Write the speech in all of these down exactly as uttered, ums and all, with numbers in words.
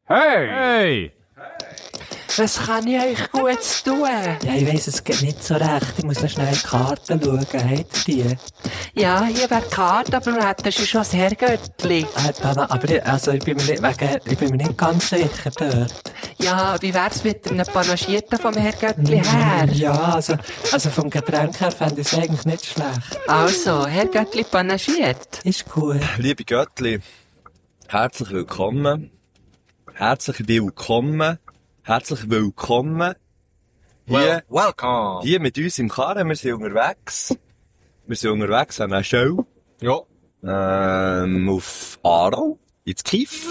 Hey! Hey! Was kann ich euch Gutes tun? Ja, ich weiss, es geht nicht so recht. Ich muss noch schnell in die Karten schauen. Habt ihr die? Ja, hier wäre die Karte, aber wir hätten schon das Herrgöttli. Äh, Dana, aber ich, also, ich, bin mir nicht, wegen, ich bin mir nicht ganz sicher dort. Ja, wie wär's mit einem Panagierten vom Herrgöttli her? Ja, also, also vom Getränk her fände ich es eigentlich nicht schlecht. Also, Herrgöttli panagiert. Ist cool. Liebe Göttli, herzlich willkommen. Herzlich willkommen. Herzlich willkommen. Hier, Well, welcome! hier mit uns im Karren. Wir sind unterwegs. Wir sind unterwegs an einer Show. Ja. Ähm, auf Aarau. Ins Kiff.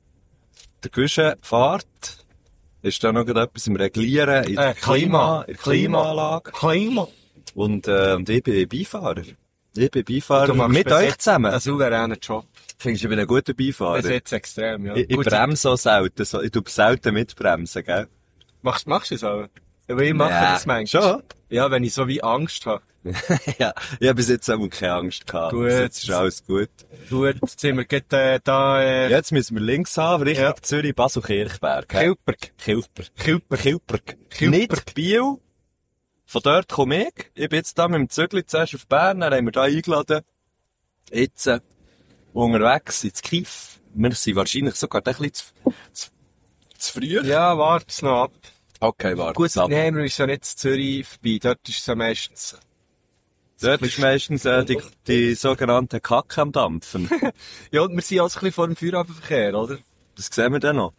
Der Guschen fährt. Ist da noch etwas im Reglieren in der Äh, Klima. Klima, in der Klimaanlage. Klima. Und, äh, und ich bin Beifahrer. Ich bin Beifahrer Du machst mit bis euch jetzt zusammen. einen souveränen Job. Findest du, ich bin ein guter Beifahrer? Das ist jetzt extrem, ja. Ich, ich Gut, bremse auch selten. So, ich tue selten mitbremsen, gell? Machst, machst du es auch? Ja, ich mache Ja, das manchmal. schon? Ja, wenn ich so wie Angst habe. Ja, ich habe bis jetzt auch keine Angst gehabt. Gut. Bis jetzt ist alles gut. Gut, jetzt sind wir gerade, äh, da, äh, Jetzt müssen wir links haben, Richtung Ja. Zürich, Basel-Kirchberg. hä? Kilperg. Kilper. Kilper. Kilperg. Kilperg. Nicht Biel. Von dort komme ich. Ich bin jetzt da mit dem Zügli zuerst auf Bern, dann haben wir da eingeladen. Jetzt, äh, unterwegs ins Kiff. Wir sind wahrscheinlich sogar ein bisschen zu, zu, zu früh. Ja, wart's noch ab. Okay, warte. Gut, ab. nehmen wir uns ja nicht zu Zürich vorbei. Dort ist es ja meistens... Dort ist meistens äh, die, die sogenannte Kacke am Dampfen. Ja, und wir sind alles ein bisschen vor dem Feierabendverkehr, oder? Das sehen wir dann noch.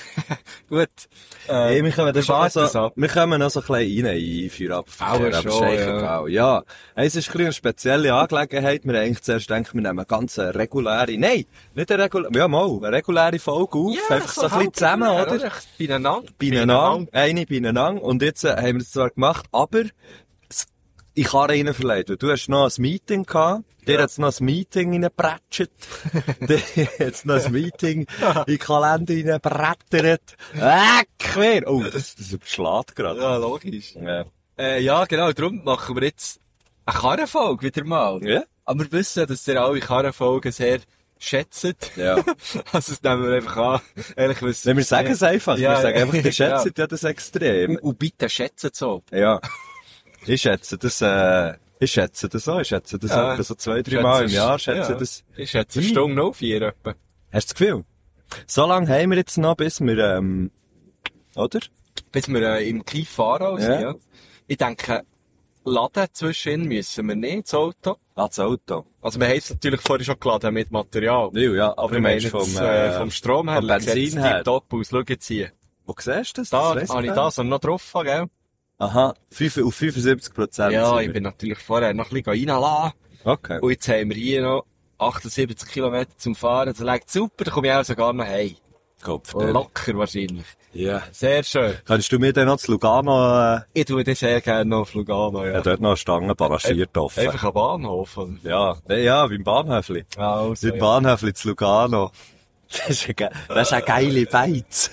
Gut. Äh, Hey, wir kommen dann schon warten es so, ab. wir kommen noch so ein bisschen rein in Feierabendverkehr. Auch aber schon, ist echt ja. egal. Ja. Hey, es ist ein bisschen eine spezielle Angelegenheit. Wir haben eigentlich zuerst gedacht, wir nehmen eine ganz reguläre, nein, nicht eine reguläre, ja mal, eine reguläre Folge auf. Ja, einfach so ein halt bisschen zusammen, her, oder? Beieinander. Beieinander. Eine beieinander. Und jetzt äh, haben wir das zwar gemacht, aber es- ich kann rein verleihen. weil Du hast noch ein Meeting gehabt. Der hat noch ein Meeting reingeprätscht. Der hat noch ein Meeting in den Kalender reingeprättert. Weg mir! Oh, das, das überschlägt gerade. Ja, logisch. Ja. Äh, ja, genau, darum machen wir jetzt eine Karrenfolge wieder mal. Ja? Aber wir wissen, dass ihr alle Karrenfolgen sehr schätzt. Ja. Also, das nehmen wir einfach an. Ehrlich, was, Nein, wir sagen es einfach. Ja, wir sagen ja. einfach, ihr schätzt ja das extrem. Und, und bitte schätzt so. Ja. Ich schätze das, äh, ich schätze das auch. Ich schätze das Ja. auch. So zwei, drei Mal im Jahr schätze ja. das. Ich schätze eine Hm. Stunde auf vier etwa. Hast du das Gefühl? So lange haben wir jetzt noch, bis wir, ähm, oder? Bis wir äh, im Kief fahren sind, Ja. ja. Ich denke, laden zwischen müssen wir nicht, das Auto. Ah, das Auto. Also, wir haben es natürlich vorher schon geladen mit Material. Ja, ja, aber, Aber du wir meinen meinst jetzt, vom, äh, äh, vom Strom her, vom Benzin her. top aus. Schau jetzt hier. Wo siehst du das? Da das weiss habe ich gar das noch drauf, gell? nicht. Aha, fünf, auf fünfundsiebzig Prozent. Ja, ich bin natürlich vorher noch ein bisschen reinlassen. Okay. Und jetzt haben wir hier noch achtundsiebzig Kilometer zum Fahren. Das liegt super, da komme ich auch sogar noch heim. Kopf. Locker wahrscheinlich. Ja. Sehr schön. Kannst du mir dann noch zu Lugano, äh, Ich tue das sehr gerne noch auf Lugano, ja, ja. dort noch eine Stange panaschiert offen? Einfach am Bahnhof. oder? Ja, ja, beim Bahnhöfli. Also, Beim ja. Bahnhöfli zu Lugano. Das ist eine, ge- das ist eine geile Beiz.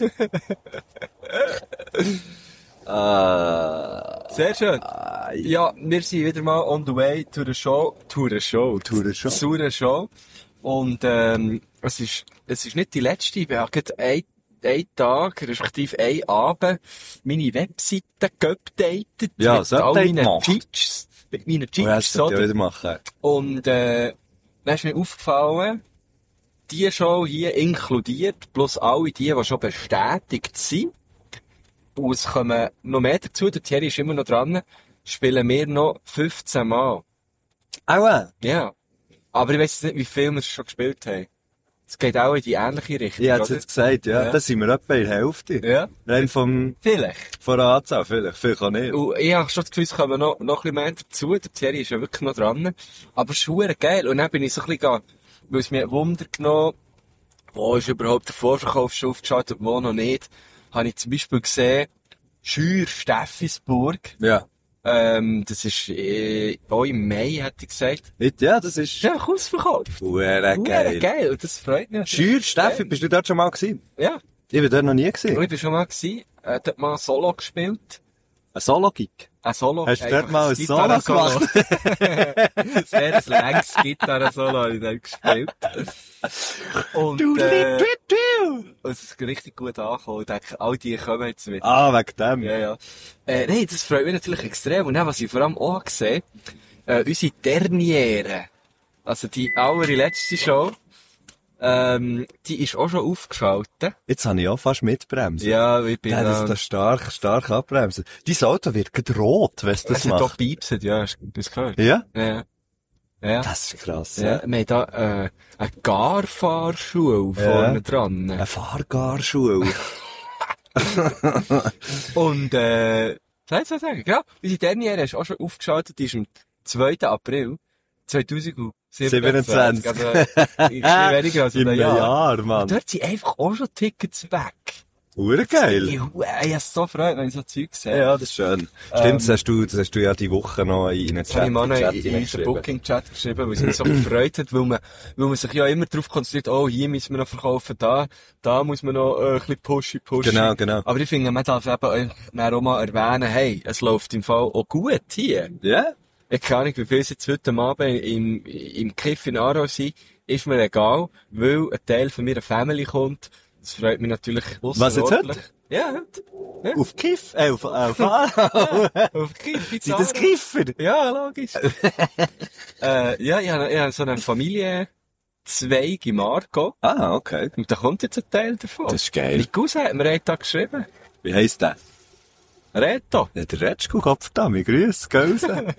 äh, Sehr schön. Ja, wir sind wieder mal on the way to the show. To the show. To the show. Zu der Show. Und, ähm, es ist, es ist nicht die letzte. Ich habe gerade ein, ein Tag, respektive ein Abend, meine Webseite geupdatet. Ja, mit so ein all Update meinen gemacht. Cheats. Mit meinen oh, Cheats, hast du das ja oder? wieder machen? Und, äh, dann ist mir aufgefallen, die Show hier inkludiert, plus alle die, die schon bestätigt sind. Und es kommen noch mehr dazu, der Thierry ist immer noch dran, spielen wir noch fünfzehn Mal. Aua! Ja. Aber ich weiss jetzt nicht, wie viel wir schon gespielt haben. Es geht auch in die ähnliche Richtung, Ich hätte es oder? jetzt gesagt, ja. Ja. Da sind wir etwa in der Hälfte. Ja. Rein vom, Vielleicht. von der Anzahl, vielleicht, vielleicht auch nicht. Und ich habe schon das Gefühl, es kommen noch, noch ein bisschen mehr dazu. Der Thierry ist ja wirklich noch dran. Aber es ist verdammt geil. Und dann bin ich so ein bisschen, gegangen, weil es mir Wunder genommen, wo ist überhaupt der Vorverkauf schon aufgeschaltet, wo noch nicht, habe ich zum Beispiel gesehen, Schür Steffisburg. Ja. Ähm, das ist, äh, auch im Mai, hätte ich gesagt. Ja, das ist Ist einfach ausverkauft. Hure Geil. geil. geil. Und das freut mich. Schür, Steffi, bist du dort schon mal gewesen? Ja. Ich war dort noch nie Und gewesen. ich bin schon mal gewesen, äh, dort mal Solo gespielt. Ein Solo-Gig? Ein Solo. Hast du dort mal ein Solo gemacht? Sehr ein längs Gitarre-Solo habe ich dann gespielt. Und, äh, und es ist richtig gut angekommen. Ich denke, all die kommen jetzt wieder. Ah, wegen dem. Ja, ja. Äh, nein, das freut mich natürlich extrem. Und dann, was ich vor allem auch gesehen habe, äh, unsere Derniere, also die allerletzte Show, ähm, die ist auch schon aufgeschaltet. Jetzt habe ich auch fast mitbremsen. Ja, ich bin Ja, das da... ist da stark, stark abbremsen. Dein Auto wird gerade rot, wenn es das Es hat doch macht. piepset, ja, hast du das gehört? Ja? Ja. Ja. Das ist krass, Ja, ja. wir haben da, äh, eine Garfahrschule Ja. vorne dran. Eine Fahrgarschule. Und, äh, soll ich so sagen? Genau. Unsere Derniere ist auch schon aufgeschaltet, die ist am zweiten April zweitausendsiebenundzwanzig. siebenundzwanzig. Also, ist nicht weniger als In ein einem Jahr. Jahr, Mann. Und dort sind einfach auch schon Tickets weg. Urgeil. Ich, ich, ich hab so Freude, wenn ich so Zeug sehe. Ja, das ist schön. Stimmt, das hast du, das hast du ja die Woche noch in einen Das habe ich mal noch Chat in, in unseren hineingeschrieben. Booking-Chat geschrieben, weil es mich so gefreut hat, weil man, weil man sich ja immer darauf konzentriert, oh, hier müssen wir noch verkaufen, da, da muss man noch äh, ein bisschen pushen, pushen. Genau, genau. Aber ich finde, man darf eben euch dann auch mal erwähnen, hey, es läuft im Fall auch gut hier. Ja? Ich kann nicht, wie viel es jetzt heute Abend im, im Kiff in Aarau sind, ist mir egal, weil ein Teil von meiner Family kommt. Das freut mich natürlich Was, jetzt ausserordentlich. Ja, heute. Ja. Auf Kiff? Äh, auf, auf Aarau? Auf Kiff in Sind das Aarau. Kiffer? Ja, logisch. äh, ja, ich habe, ich habe so einen Familienzweig im Argo. Ah, okay. Und da kommt jetzt ein Teil davon. Das ist geil. Mein Cousin hat mir einen Tag geschrieben. Wie heisst der? Reto. Ja, der Retschko, Kopfdami, grüß, Gausen.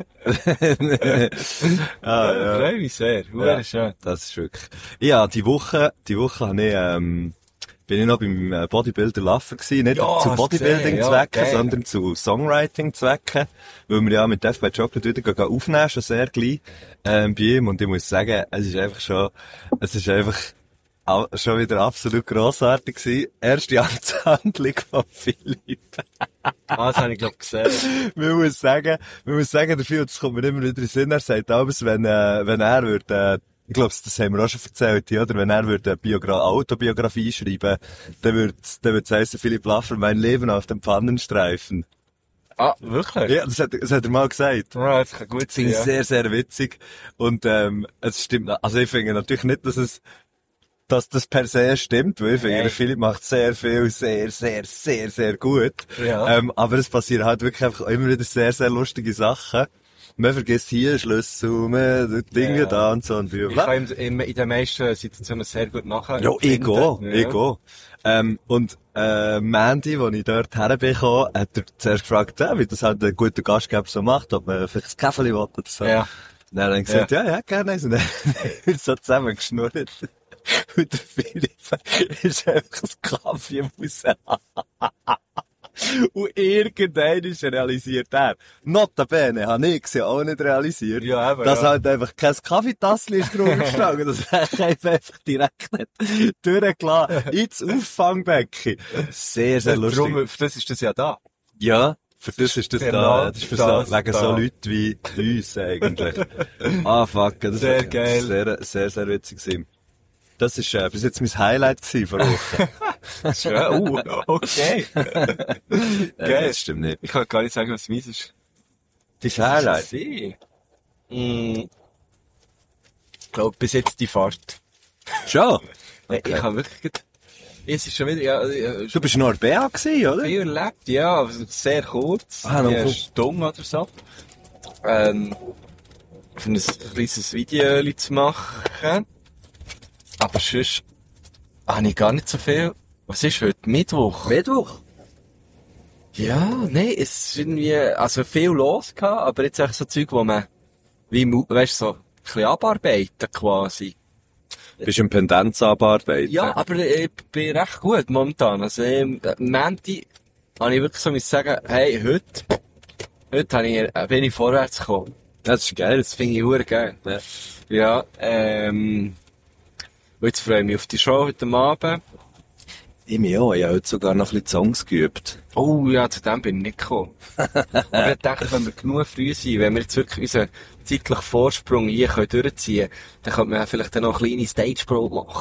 Ah, Ja, ja. freue mich sehr. Ja. Ja. Schön. Das ist wirklich. Ja, die Woche, die Woche habe ich, ähm, bin ich noch beim äh, Bodybuilder Laffer gewesen. Nicht Ja, zu hast Bodybuilding-Zwecken, gesehen, ja, geil. sondern zu Songwriting-Zwecken. Weil wir ja mit Death by Chocolate wieder gehen aufnehmen, schon sehr gleich, ähm, bei ihm. Und ich muss sagen, es ist einfach schon, es ist einfach, au- schon wieder absolut grossartig gewesen. Erste Amtshandlung von Philipp. Ah, das habe ich, glaube ich, gesehen. Man muss sagen, man muss sagen, der Philipp, das kommt mir immer wieder in den Sinn, er sagt alles, wenn, äh, wenn er würde, äh, ich glaube, das haben wir auch schon erzählt, oder? Wenn er würde eine Biogra- Autobiografie schreiben, dann würde dann würde es heissen, Philipp Laffer, mein Leben auf dem Pfannenstreifen. Ah, wirklich? Ja, das hat, das hat er mal gesagt. Ja, das kann gut Das finde sein, ich ja. sehr, sehr witzig. Und, ähm, es stimmt, also ich finde natürlich nicht, dass es, dass das per se stimmt, weil ich finde, Nein. der Philipp macht sehr viel, sehr, sehr, sehr, sehr gut. Ja. Ähm, aber es passieren halt wirklich einfach immer wieder sehr, sehr lustige Sachen. Man vergisst hier Schlüssel, man, Dinge Ja. da und so und Ich bla. kann in, in den meisten Situationen sehr gut nachher. Ja, ich gehe, ich gehe. Ähm, und, äh, Mandy, als ich dort herbekomme, hat er zuerst gefragt, ja, wie das halt ein guter Gastgeber so macht, ob man vielleicht ein Käferli will oder so. Ja. Und dann hat er gesagt, ja, ja, gerne. Und dann haben wir so zusammen geschnurrt. Und der Philipp ist einfach ein Kaffee raus. Und irgendwann ist realisiert er. Notabene habe ich sie auch nicht realisiert. Ja, eben, dass ja. halt einfach kein Kaffeetassel ist drüber gestanden. Das er einfach direkt nicht durchgelassen. Ins Auffangbecken. Sehr, sehr lustig. Darum, für das ist das ja da. Ja, für das ist das Genau, da. Das ist für so, das wegen da. so Leuten wie uns eigentlich. Ah, fuck. Das Sehr war geil. Sehr, sehr, sehr witzig gewesen. Das ist, äh, bis jetzt mein Highlight gewesen vor Woche. Ja, uh, okay. Äh, Geil. das stimmt nicht. Ich kann gar nicht sagen, was meins ist. Das ist Highlight. Sie. Mm. Ich glaube, bis jetzt die Fahrt. Schon? Okay. Ich habe wirklich, gedacht, es ist schon wieder, ja, ja, Du bist noch B A gewesen, oder? viel erlebt, ja, aber sehr kurz. Ah, noch ja, gut. Stunde oder so. Ähm, für ein kleines Video zu machen. Aber sonst habe ich gar nicht so viel. Was ist heute? Mittwoch? Mittwoch. Ja, nein, es ist irgendwie, also viel los gehabt, aber jetzt echt so Zeug, wo man, wie, mu- weißt du, so, ein bisschen abarbeiten quasi. Bist du im Pendenz abarbeiten? Ja, aber ich bin recht gut momentan. Also, ähm, Menti, habe ich wirklich so müssen sagen, hey, heute, heute habe ich, äh, bin ich vorwärts gekommen. Das ist geil. Das finde ich hure geil. Ja. Ja, ähm, und jetzt freue ich mich auf die Show heute Abend. Ich mich auch. Ich habe heute sogar noch ein bisschen Songs geübt. Oh ja, zu dem bin ich nicht gekommen. Aber ich dachte, wenn wir genug früh sind, wenn wir jetzt wirklich unseren zeitlichen Vorsprung hier können durchziehen können, dann könnte man vielleicht dann noch eine kleine Stage-Pro machen.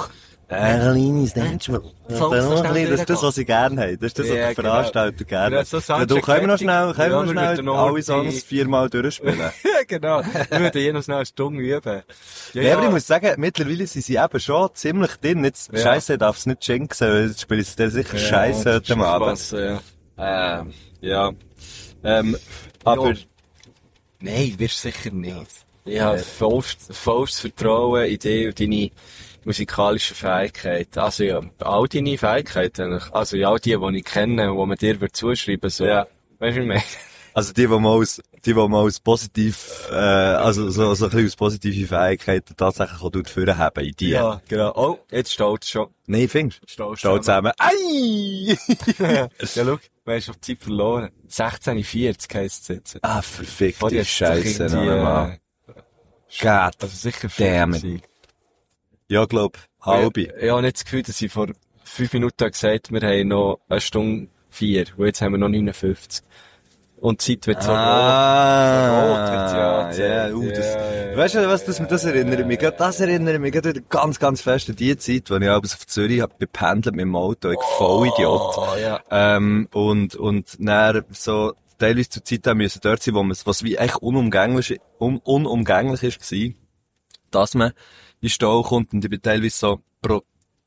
Ein kleines Dätschmal. Das Volks- ist ein bisschen- das ist das, was sie gerne haben. Das ist das, was Ja, der genau. Veranstalter gerne Ja, hat. so Ja, Soundcheck du, können wir noch fertig. schnell, können Ja, wir wir noch würden schnell noch alle die- Songs viermal durchspielen? Ja, genau. Wir würden hier noch schnell eine Stunde üben. Ja, aber ich muss sagen, mittlerweile sind sie eben schon ziemlich drin. Jetzt, Ja. Scheisse darf es nicht jinxen, weil jetzt spiele ich dir sicher Scheisse heute Abend. Spaß, ja. Ähm, ja. Ähm, aber, Ja. Nein, wirst du sicher nicht. Ich habe vollstes, vollstes Vertrauen in dich und deine musikalischen Fähigkeiten. Also ja, all deine Fähigkeiten eigentlich. Also ja, all die, die ich kenne, die man dir wird zuschreiben so. Ja. Weißt du, wie ich meine? also die, die mal aus, die, die mal aus positiv, äh, also so, so ein bisschen aus positive Fähigkeiten tatsächlich auch dort haben in die. Ja, genau. Oh, jetzt steht es schon. Nein, findest du? Steht Steht zusammen. Ei! Ja, schau, du hast auf die Zeit verloren. sechzehn vierzig heisst es jetzt. Ah, verfickte Vorher hat's doch Scheisse irgendwie, noch einmal. äh, God. Also sicher Damn it. gewesen. Ja, glaub, halbe. Ich, ich habe nicht das Gefühl, dass ich vor fünf Minuten gesagt habe, wir haben noch eine Stunde vier. Und jetzt haben wir noch neunundfünfzig. Und die Zeit wird so Ah, rot. Rot wird ja ja, gezählt. uh, das, Ja, ja, ja. weißt du, was das, das erinnert mich, gerade das erinnert mich gerade wieder ganz, ganz fest an die Zeit, als ich abends auf Zürich hab gependelt mit dem Auto, ich Vollidiot. Oh, ja. Ähm, und, und dann so, teilweise zur Zeit haben müssen dort sein, wo man, was wie echt unumgänglich, un, unumgänglich ist gewesen, dass man in den Stau kommt und ich bin teilweise so pro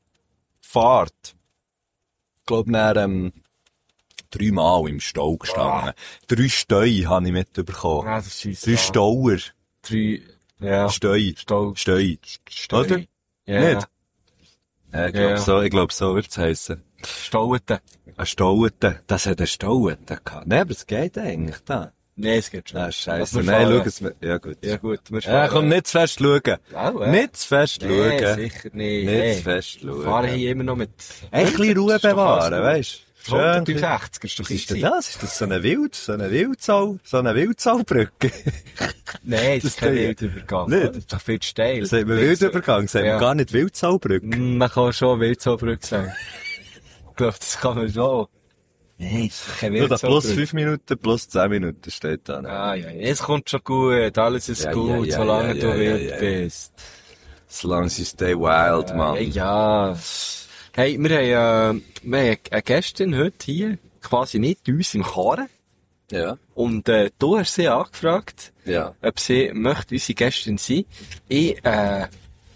Fahrt, ich glaube, dann, ähm, dreimal im Stau gestanden. Ah. Drei Steu habe ich mitbekommen. Ah, das ist scheisse. Drei Stauer. Drei, ja. Steu. Stau. Steu. Steu. Oder? Ja. Nicht? Ja, ich glaube Ja. so, ich glaube so wird's heissen. Stauten. Ein Stauten. Das hat ein Stauten gehabt. Nein, aber es geht eigentlich da. Nein, es geht schon. Ah, scheisse. Aber wir Nein, fahren. schau es mir. Ja, gut. Ja gut, wir Ja, komm, nicht zu fest schauen. Auch, äh? Nicht zu fest Nee, schauen. sicher nicht. Nicht Hey. zu fest Wir schauen. fahren hier immer noch mit... Ein bisschen Ruhe Das ist doch bewahren, alles weisst du? gut. Schön. hundertfünfzig ist doch Was ist denn easy. das? Ist das so eine Wild, so eine Wildsau, so eine Wildsaulbrücke? Nein, das Das ist kein Ding. Wildübergang. Nicht? Das ist doch viel zu steil. Sagt man Wildübergang, sagt Ja. man gar nicht Wildsaubrücke. Mm, Man kann schon Wildzollbrücke sagen. Ich glaube, das kann man schon. Nein, das ist keine Nur da plus Wildzollbrücke. fünf Minuten, plus zehn Minuten steht da. Ah, ja, es kommt schon gut, alles ist Ja, gut, ja, ja, solange ja, du ja, wild ja, ja. bist. Solange sie stay wild, Mann. Hey, ja. Hey, wir haben, äh, wir haben eine Gästin heute hier, quasi nicht uns im Karren. Ja. Und, äh, du hast sie angefragt, Ja. ob sie möchte unsere Gästin sein. Ich, äh,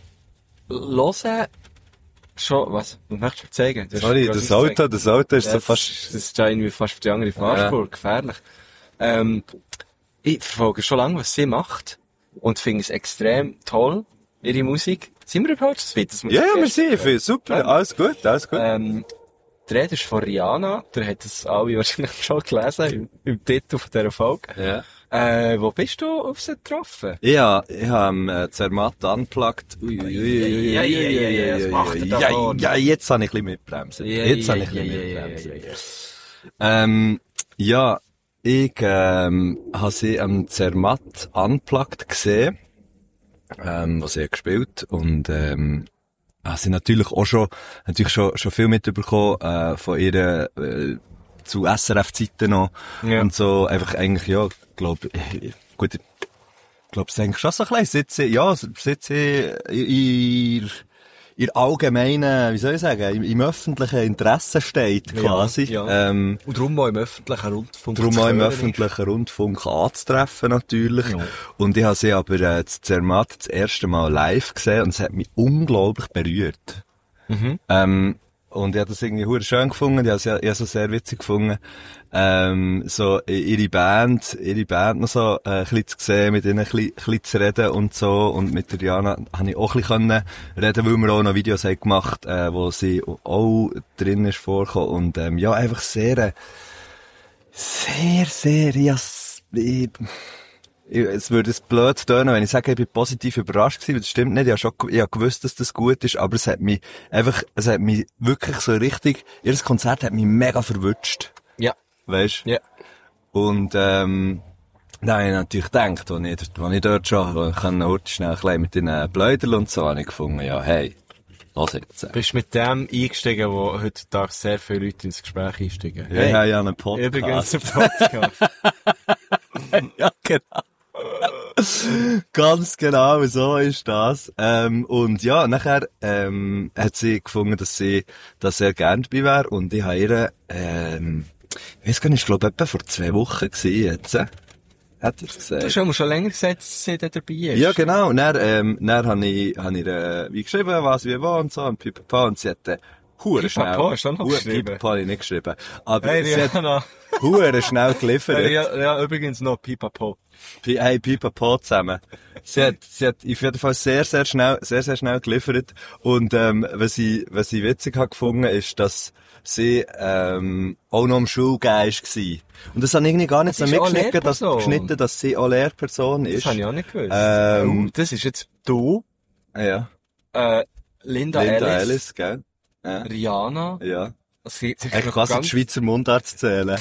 höre schon, was, was möchtest du mir zeigen? Du hast Sorry, gerade das gezeigt. Auto, das Auto ist Ja, so das, fast... das ist ja irgendwie fast für die andere Fahrspur, gefährlich. Ähm, ich verfolge schon lange, was sie macht. Und finde es extrem toll, ihre Musik. Sind wir überhaupt so weit? dass Ja, ja, wir das sind, ich finde super, alles gut, alles gut. ähm, die Rede ist von Rihanna. Der hat das alle wahrscheinlich schon gelesen im, im Titel von dieser Folge. Ja. Äh, wo bist du auf sie getroffen? Ja, ich habe äh, Zermatt unplugged. Ui, ui, ui, ui, ui, Ja, ja, ui, ja, ja, ui, was macht er ui, da ja, vorne? ja, jetzt habe ich ein bisschen mitbremsen. Jetzt habe ich ein bisschen mitbremsen. Ähm, ja, ich ähm, habe sie am Zermatt unplugged gesehen, ähm, was sie hat gespielt und ähm, habe sie natürlich auch schon natürlich schon schon viel mitbekommen äh, von ihr äh, zu S R F-Zeiten noch Ja. und so einfach eigentlich ja, glaube gut, ich glaube es ist eigentlich schon so ein klein, seit sie ja seit sie ihr ihr allgemeinen, wie soll ich sagen, im, im öffentlichen Interesse steht, quasi. ja. Ähm, Und darum auch im öffentlichen Rundfunk. Darum zu auch im hören öffentlichen Rundfunk anzutreffen, natürlich. Ja. Und ich habe sie aber äh, zu Zermatt das erste Mal live gesehen und es hat mich unglaublich berührt. Mhm. Ähm, und ich habe das irgendwie hure schön gefunden, ich habe es ja, ich habe es sehr witzig gefunden, ähm, so i- ihre Band, ihre Band noch so äh, ein bisschen zu sehen, mit ihnen ein bisschen, ein bisschen zu reden und so. Und mit der Diana habe ich auch ein bisschen können reden, weil wir auch noch Videos haben gemacht, äh, wo sie auch drin ist vorgekommen. Und ähm, ja, einfach sehr, äh, sehr, sehr, ja, s- ich, ich, es würde es blöd tönen, wenn ich sage, ich bin positiv überrascht gewesen, weil das stimmt nicht. Ich habe schon, ich habe gewusst, dass das gut ist, aber es hat mich einfach, es hat mich wirklich so richtig, ihr Konzert hat mich mega verwutscht. Ja. Weisst? Ja. Und, ähm, da habe ich natürlich gedacht, als ich, als ich dort schon, ich kann heute schnell ein bisschen mit den Bläudern und so, habe ich gefunden, ja, hey, lass jetzt. Bist mit dem eingestiegen, wo heutzutage sehr viele Leute ins Gespräch einsteigen. Ich habe ja einen Podcast. Übrigens, der Podcast. Ja, genau. Ganz genau, so ist das. Ähm, und ja, nachher ähm, hat sie gefunden, dass sie da sehr gern dabei wäre. Und ich habe ihr, ähm, ich weiss gar nicht, ich glaube, etwa vor zwei Wochen gewesen jetzt. Äh, hat er gesagt. Du hast schon, schon länger gesagt, dass sie da dabei ist. Ja, genau. Und dann, ähm, dann habe ich, hab ich ihr, wie geschrieben, was, wie, wo und so, und pipapo. Und sie hat, äh, hure schnell. Pipapo hast du auch noch Hure- geschrieben? Pipapo habe ich nicht geschrieben. Aber Hey, sie hat Rihanna. hure schnell geliefert. Ja, ja, übrigens noch Pipapo. Pi- Hey, Pipapo zusammen. Sie hat, sie hat auf jeden Fall sehr, sehr schnell, sehr, sehr schnell geliefert. Und, ähm, was ich, was ich witzig habe gefunden, ist, dass sie, ähm, auch noch am Schulgehen war. Und das habe ich irgendwie gar nicht so Das ist auch mitgeschnitten, dass, Lehrperson. geschnitten, dass sie auch Lehrperson ist. Das habe ich auch nicht gewusst. Ähm, Oh, das ist jetzt du, Ja. äh, Linda, Linda Ellis, Ellis, gell? Ja. Rihanna. Ja. Sie, sie Ich kann die Schweizer Mundart zählen.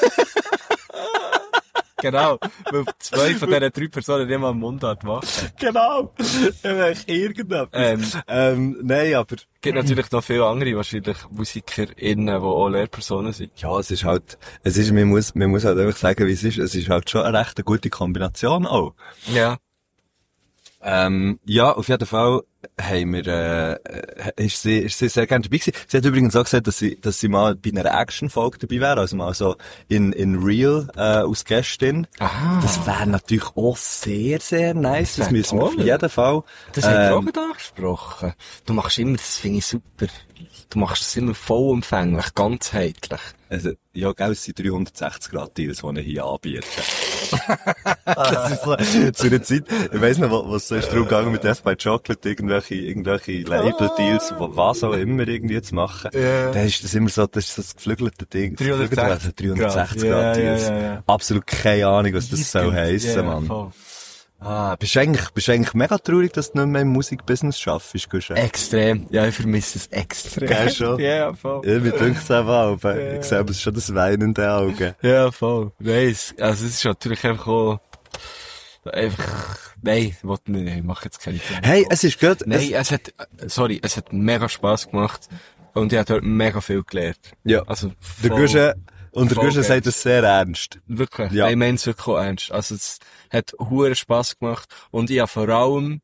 Genau, weil zwei von diesen drei Personen nicht mal Mundart machen. Genau. Ich irgendetwas. Ähm, Ähm, nein, aber, Es gibt natürlich noch viele andere, wahrscheinlich MusikerInnen, die auch Lehrpersonen sind. ja, es ist halt, es ist, man muss, man muss halt einfach sagen, wie es ist. Es ist halt schon eine recht gute Kombination auch. Ja. Ähm, ja, auf jeden Fall haben wir, äh, ist sie, ist sie sehr gerne dabei gewesen. Sie hat übrigens auch gesagt, dass sie, dass sie mal bei einer Action-Folge dabei wäre, also mal so in, in Real, äh, als Gästin. Aha. Das wäre natürlich auch sehr, sehr nice. Das, wär müssen wir auf toll. jeden Fall. Das haben wir auch ähm, gerade angesprochen. Du machst immer, das finde ich super. Du machst es immer vollumfänglich, ganzheitlich. Also, ja, gell, es sind dreihundertsechzig Grad Deals, die ich hier anbiete. Das ist so, zu einer Zeit, ich weiss noch, was so ist darum gegangen mit Death by Chocolate, irgendwelche, irgendwelche Label-Deals, was auch immer irgendwie zu machen. Ja. Dann ist das immer so, das ist so das geflügelte Ding. dreihundertsechzig dreihundertsechzig Grad. Grad Ja, ja, Deals. ja, ja. Absolut keine Ahnung, was das soll heissen, Ja, Mann. voll. Ah, bist du eigentlich, bist du eigentlich mega traurig, dass du nicht mehr im Musikbusiness schaffst, Guschen? Extrem. Ja, ich vermisse es extrem. Gell schon? Ja, voll. Ja, mir denkt es einfach auch, ich sehe aber schon das Weinen in den Augen. Ja, voll. Nein, es, also es ist natürlich einfach auch, einfach, nein, ich wollte nicht, nein, ich mache jetzt keine Filme. Hey, es ist gut. Nein, es hat, sorry, es hat mega Spass gemacht und ich habe dort mega viel gelernt. Ja. Also, Der voll- Guschen, und der voll Guschen geil. sagt das sehr ernst. Wirklich. Ja. Ja. Ich meine es wirklich auch ernst. Also es hat hure Spass gemacht und ich habe vor allem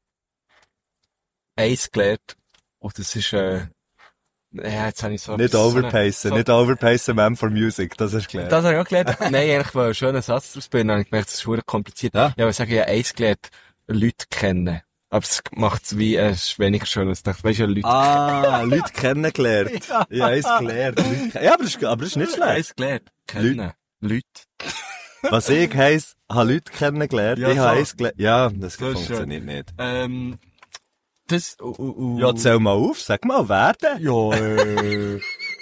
eins gelernt und das ist, äh, ja, jetzt habe ich so... Nicht so eine- overpacen, so- nicht overpacen, man for music, das hast du gelernt. Das habe ich auch gelernt. Nein, eigentlich war ein schöner Satz daraus bilden, dann habe ich gemerkt, das ist hure kompliziert. Ja. Ja, aber ich sage, ich habe eins gelernt, Leute kennen. Aber es macht es wie, äh, es ist weniger schön, als ich dachte, weißt du, Leute Ah, Leute kennengelernt. Ja. Ja, eins gelernt. Leute ken- Ja, aber das ist, aber das ist nicht schlecht. eins gelernt. Kennen. Leute. Was ich heisst, habe Leute kennengelernt, Ja, ich habe so. eins gelernt. Ja, das, Das ist funktioniert nicht. Ähm, das, uh, uh, uh. Ja, zähl mal auf, sag mal, wer denn? Ja, äh.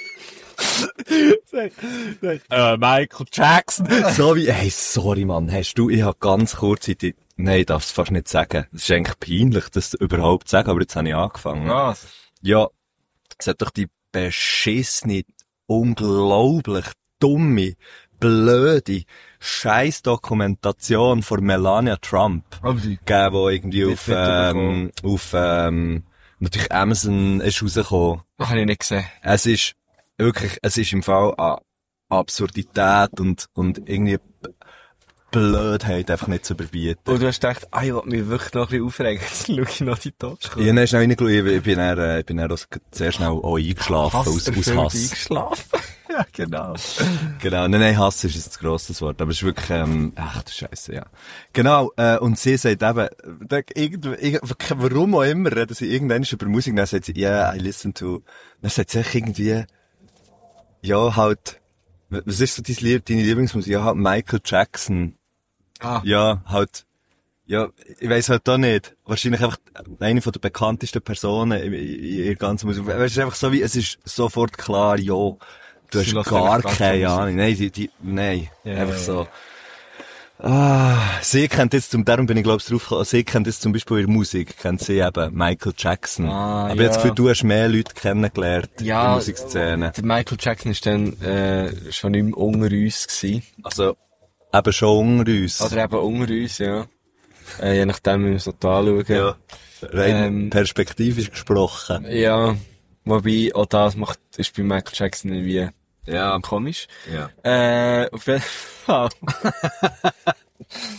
Äh, Michael Jackson. So wie, hey, sorry, Mann, hast du, ich habe ganz kurzzeitig, nein, ich darf es fast nicht sagen. Es ist eigentlich peinlich, das überhaupt zu sagen, aber jetzt habe ich angefangen. Was? Ja, es hat doch die beschissene, unglaublich dumme, blöde Scheiß-Dokumentation von Melania Trump Aber sie. gegeben, die irgendwie Nicht auf, mitbekommen. ähm, auf, ähm, natürlich Amazon ist rausgekommen. Das habe ich nicht gesehen. Es ist wirklich, es ist im Fall an Absurdität und, und irgendwie B- Blödheit einfach nicht zu überbieten. Und du hast gedacht, ah, ich will mich wirklich noch ein bisschen aufregen. Jetzt schaue ich noch die Talkshow. Ich habe schnell reingeschaut, ich ich bin dann, äh, ich bin dann auch sehr schnell auch eingeschlafen, aus, aus Hasserfüllt Hass. eingeschlafen. Ja, genau. Genau, nein, nein, Hass ist jetzt ein grosses Wort, aber es ist wirklich, ähm, ach du Scheisse, ja. Genau, äh, und sie sagt eben, da, irgendwie, irgendwie, warum auch immer, reden sie irgendwann über Musik, dann sagt sie, yeah, I listen to, dann sagt sie echt irgendwie, ja, halt, was ist so dein Lieb, deine Lieblingsmusik? Ja, halt Michael Jackson. Ah. Ja, halt, ja, ich weiss halt da nicht. Wahrscheinlich einfach eine von der bekanntesten Personen in, in ihrer ganzen Musik. Es ist einfach so wie, es ist sofort klar, ja, du Sie hast lässt gar einfach gar keine keine Ahnung. Nein, die, die, nein, Ja, einfach ja, so. Ah, sie kennt jetzt, zum, darum bin ich glaub's drauf gekommen, sie kennt jetzt zum Beispiel ihre Musik, kennt sie eben, Michael Jackson. Ah, Aber ja. jetzt für du hast mehr Leute kennengelernt in der Ja, Musikszene. der Michael Jackson ist dann, äh, schon nicht mehr unter uns gewesen. Also, eben schon unter uns. Oder eben unter uns, ja. Äh, je nachdem, wie wir es noch anschauen. ja, rein Ähm, perspektivisch gesprochen. Ja. Wobei, auch das macht, ist bei Michael Jackson irgendwie Ja, komisch. ja. Äh, auf jeden Fall.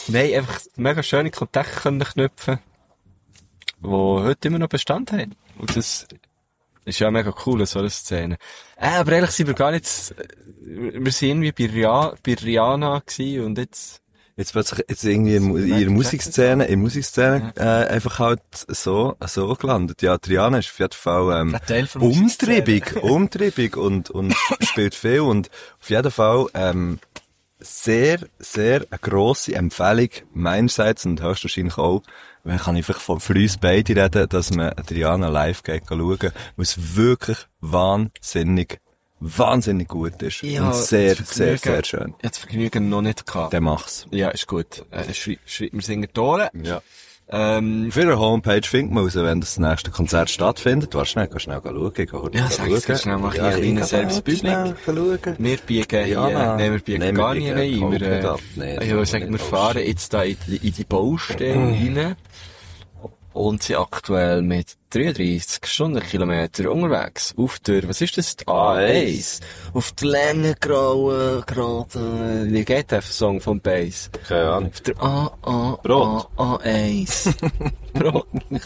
Nein, einfach mega schöne Kontakte können knüpfen, die heute immer noch Bestand haben. Und das ist ja mega cool, so eine Szene. Äh, aber ehrlich sind wir gar nicht, wir sind irgendwie bei, Ria, bei Rihanna gewesen und jetzt... Jetzt plötzlich, jetzt irgendwie in, in ihrer Musikszene, in der Musikszene, äh, einfach halt so, so gelandet. Ja, Rihanna ist auf jeden Fall, ähm, umtriebig, umtriebig und, und spielt viel und auf jeden Fall, ähm, sehr, sehr eine grosse Empfehlung meinerseits und höchstwahrscheinlich auch, wenn kann ich einfach von für uns beide reden, dass man Rihanna live geht schauen, weil es wirklich wahnsinnig, wahnsinnig gut ist. Ja, und sehr, sehr, sehr schön. Ich hatte das Vergnügen noch nicht gehabt. Der macht's. Ja, ist gut. Äh, schreib, schreib mir Singer durch. Ja. Ähm, Auf ihrer Homepage findet man raus, wenn das nächste Konzert stattfindet. Warte schnell, geh schnell schauen. Geh ja, sag es schnell, mach ich einen kleinen Service Public. Wir biegen hier, ja, nein, wir biegen nee, gar wir nicht biegen rein. Wir, äh, nee, ich würde sagen, wir fahren jetzt da in die, in die Baustelle rein und sind aktuell mit dreiunddreissig Stundenkilometer unterwegs. Auf der, was ist das? Die A eins. Auf der Längengrauen, gerade, wie geht der Song vom Bass? Keine Ahnung. Auf der A, A, Brot. A, A eins. Brot.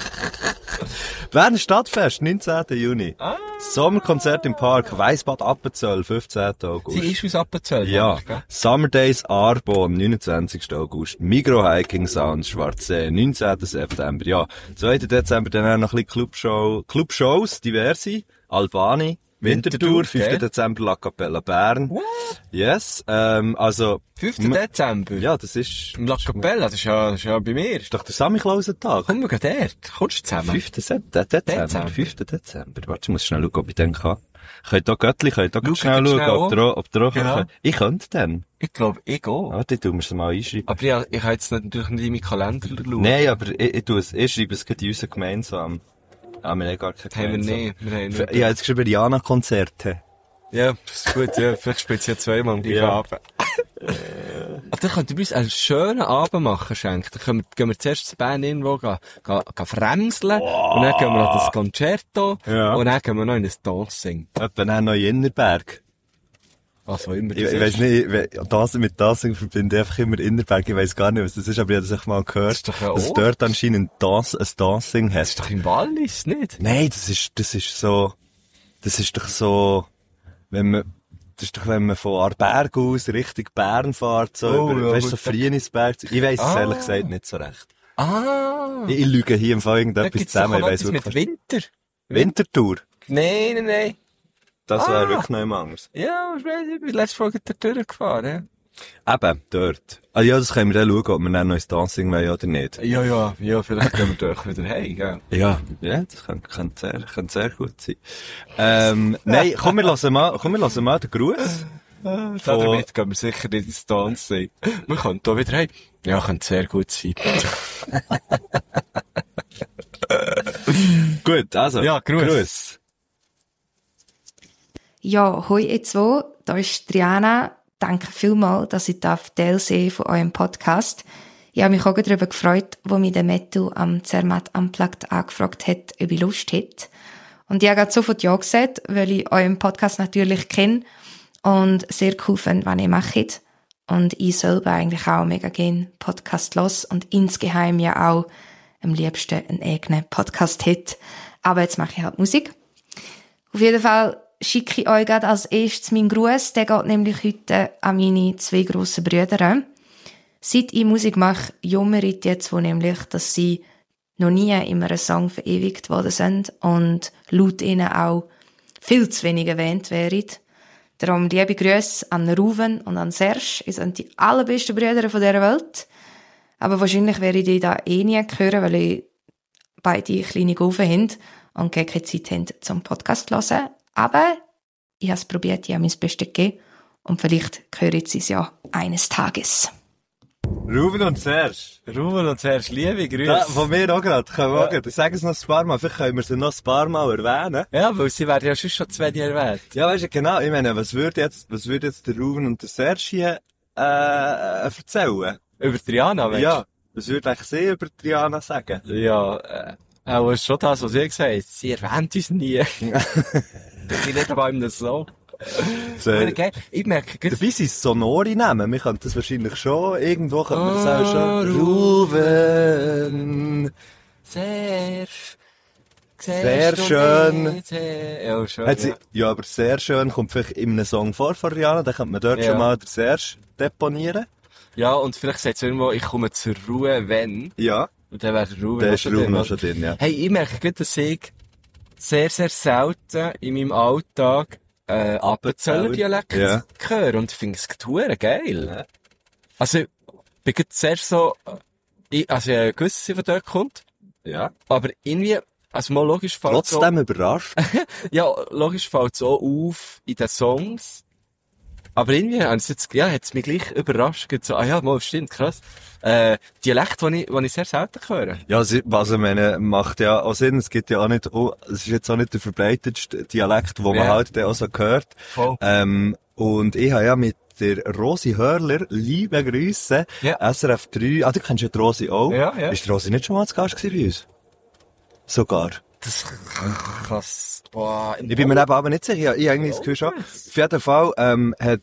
Berner Stadtfest, neunzehnten Juni. Ah. Sommerkonzert im Park, Weissbad Appenzell, fünfzehnten August. Sie ist aus Appenzell. Ja. Gell? Summer Days Arbon, neunundzwanzigsten August. Migro Hiking Sounds, Schwarzsee, neunzehnten September. Ja, zweiten Dezember dann auch noch ein bisschen Clubshow, Clubshows, diverse. Albani, Winterthur, Winterthur, fünften okay. Dezember La Capella Bern. What? Yes, ähm, also. fünften Dezember? Ja, das ist. Im La Capella, das ist ja, das ist ja bei mir. Das ist doch der Samichlausentag. Komm, wir gehen dort. Kommst du zusammen? fünften Dezember. Dezember. fünften Dezember. Warte, ich muss schnell schauen, ob ich den kann. Könnt auch Göttli, könnt auch Schau schnell schnell schauen, ob an. der, ob der auch, Genau. ich könnte den. Ich glaube, ich auch. Warte, ich tu mir's mal einschreiben. Aber ja, ich habe jetzt natürlich nicht in meinen Kalender schauen. Nein, aber ich, ich tu es, ich schreibe es gerade in unseren gemeinsam. Ah, wir haben gar keine Haben wir gemeinsam. nicht. Wir haben Ich nicht. habe jetzt geschrieben, Rihanna-Konzerte. Ja, das ist gut, ja. Vielleicht spielt sie ja zweimal am gleichen Ja. Abend. Aber dann könnt ihr uns einen schönen Abend machen, schenken. Dann können wir, gehen wir zuerst zu Bern irgendwo gehen, gehen, gehen fremseln. Und dann gehen wir noch das Concerto. Ja. Und dann gehen wir noch in ein Dancing. Etwa dann noch in Innerberg. Was auch immer Ich, das ich ist. weiss nicht, we- das mit Dancing verbinde ich einfach immer Innerberg. Ich weiss gar nicht, was das ist, aber ich habe das echt mal gehört, Das ist doch ein dass es Ort. dort anscheinend das, ein Dancing Das hat. ist doch im Wallis, nicht? Nein, das ist, das ist so, das ist doch so, wenn man, das ist doch, wenn man von Arberg aus Richtung Bern fährt, so Oh, über, ja, weißt du, so gut. Frienisberg. Ich weiss es Ah. ehrlich gesagt nicht so recht. Ah. Ich, ich lüge hier im Fall Da irgendetwas gibt's doch zusammen, ich auch weiss etwas mit wirklich. Winter. Wintertour. Nein, nein, nein. Das wäre Ah. wirklich noch immer anders. Ja, ich weiß, ich bin letzte Folge da durchgefahren, ja. Eben, dort. Ah ja, das können wir dann schauen, ob wir dann noch ins Dancing wollen oder nicht. Ja, ja, ja, vielleicht gehen wir durch wieder heim, gell? Ja, ja, das könnte, könnte sehr, könnte sehr gut sein. Ähm, nein, komm, wir lassen mal, komm, wir lassen mal den Gruß. Da damit gehen wir sicher nicht ins Dancing. Wir können hier wieder heim. Ja, könnte sehr gut sein. Gut, also. Ja, Gruß. Gruß. Ja, hoi ihr zwei, da ist Triana. Danke vielmals, dass ich Teil sein von eurem Podcast. Ich habe mich auch darüber gefreut, wo mich der Mettu am Zermatt Unplugged angefragt hat, ob ich Lust hätte. Und ich habe gerade sofort ja gesagt, weil ich euren Podcast natürlich kenne und sehr cool finde, was ihr macht. Und ich selber eigentlich auch mega gerne Podcast los und insgeheim ja auch am liebsten einen eigenen Podcast hätte. Aber jetzt mache ich halt Musik. Auf jeden Fall schicke ich euch gerade als erstes meinen Gruß. Der geht nämlich heute an meine zwei grossen Brüder. Seit ich Musik mache, jammere ich jetzt wohl nämlich, dass sie noch nie in einem Song verewigt worden sind und laut ihnen auch viel zu wenig erwähnt wären. Darum liebe Grüße an Ruven und an Serge. Ihr seid die allerbesten Brüder dieser Welt. Aber wahrscheinlich werde ich die da eh nie hören, weil ich beide kleine Gaufen haben und keine Zeit haben zum Podcast zu hören. Aber ich habe es probiert, ich habe mein Bestes gegeben und vielleicht hören sie es ja eines Tages. Ruben und Serge. Ruben und Serge, liebe Grüße. Da, von mir auch gerade. Können wir auch gerade. Ich sage es noch ein paar Mal. Vielleicht können wir sie noch ein paar Mal erwähnen. Ja, weil sie werden ja schon schon zwei erwähnt. Ja, weißt du, genau. Ich meine, was würde jetzt, was würde jetzt der Ruben und der Serge hier, äh, erzählen? Über Triana, weißt du? Ja. Was würde eigentlich sie über Triana sagen? Ja, äh, auch schon das, was ich gesagt habe. Sie erwähnt uns nie. Das ist nicht bei einem so. So, geil. Ich merke, gut. dabei sind es sonore Namen. Wir könnten das wahrscheinlich schon, irgendwo könnten wir das auch schon. Ruven. Sehr, Sehr schön. Sehr, ja, schön, Hat sie, ja. ja, aber sehr schön kommt vielleicht in einem Song vor von Rihanna, dann könnte man dort Ja. schon mal den Serge deponieren. Ja, und vielleicht sagt es irgendwo, ich komme zur Ruhe, wenn. Ja. Und dann wäre der Ruhe Der noch ist schon Ruben drin, noch oder? schon drin, ja. Hey, ich merke gut, dass ich sehr, sehr selten in meinem Alltag äh, Appenzeller Dialekt Ja. höre. Und ich finde es verdammt geil. Ja. Also, ich bin gerade sehr so, ich, also ich habe gewusst, dass sie von dort kommt. Ja. Aber irgendwie, also mal logisch fällt es Trotzdem überrascht. ja, logisch fällt es auch auf in den Songs. Aber irgendwie hat es jetzt, ja, hat es mich gleich überrascht. So, ah ja, mal, stimmt, krass. Äh, Dialekt, den ich, den ich sehr selten höre. Ja, sie- was ich meine, macht ja auch Sinn. Es gibt ja auch nicht, oh, es ist jetzt auch nicht der verbreitetste Dialekt, wo man Ja. halt dann auch so hört. Voll. Ähm, und ich habe ja mit der Rosi Hörler, liebe Grüße, Ja. S R F drei, ah, du kennst ja die Rosi auch. Ja, ja. Ist die Rosi nicht schon mal zu Gast gewesen bei uns? Sogar. Das krass. Boah, Ich bin mir eben aber nicht sicher, ich eigentlich das Gefühl schon. Auf jeden Fall, ähm, hat,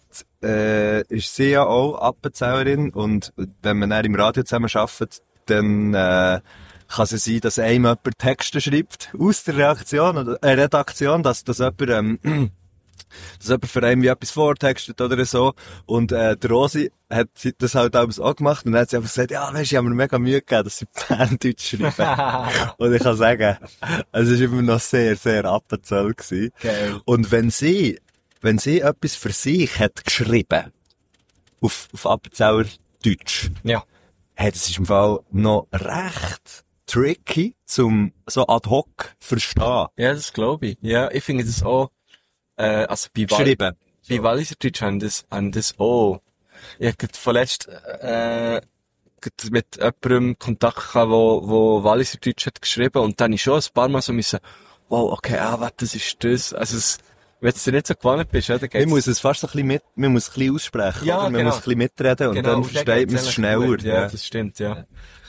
äh, ist sie ja auch Appenzellerin und wenn man dann im Radio zusammen arbeitet, dann, äh, kann es sein, dass einem jemand Texte schreibt aus der Reaktion oder, äh, Redaktion, dass, dass jemand, ähm, dass jemand für einen wie etwas vortextet oder so. Und, äh, die Rosi hat sie das halt alles auch gemacht und dann hat sie einfach gesagt, ja, weisst du, ich habe mir mega Mühe gegeben, dass sie Berndeutsch schreiben. Und ich kann sagen, es war immer noch sehr, sehr Appenzell gewesen. Geil. Und wenn sie, wenn sie etwas für sich hat geschrieben, auf, auf Appenzeller Deutsch, Ja. hey, das ist im Fall noch recht tricky zum so ad hoc verstehen. Ja, das glaube ich. Ja, ich finde das auch, äh, also bei Wal- Geschrieben. Bei Walliser Deutsch haben das, haben das auch. Ich habe vorletzt, äh, gerade mit jemandem Kontakt gehabt, wo, wo Walliser Deutsch hat geschrieben und dann ich schon ein paar Mal so müssen, wow, okay, ah, warte, das ist das. Also es, wenn du nicht so gewohnt bist, ja, dann geht's. Man muss es fast so ein bisschen mit, man muss es ein bisschen aussprechen, Ja, oder? Man genau. muss ein bisschen mitreden und dann und versteht geht's man es eigentlich schneller. gut. Ja, Ja, das stimmt, ja.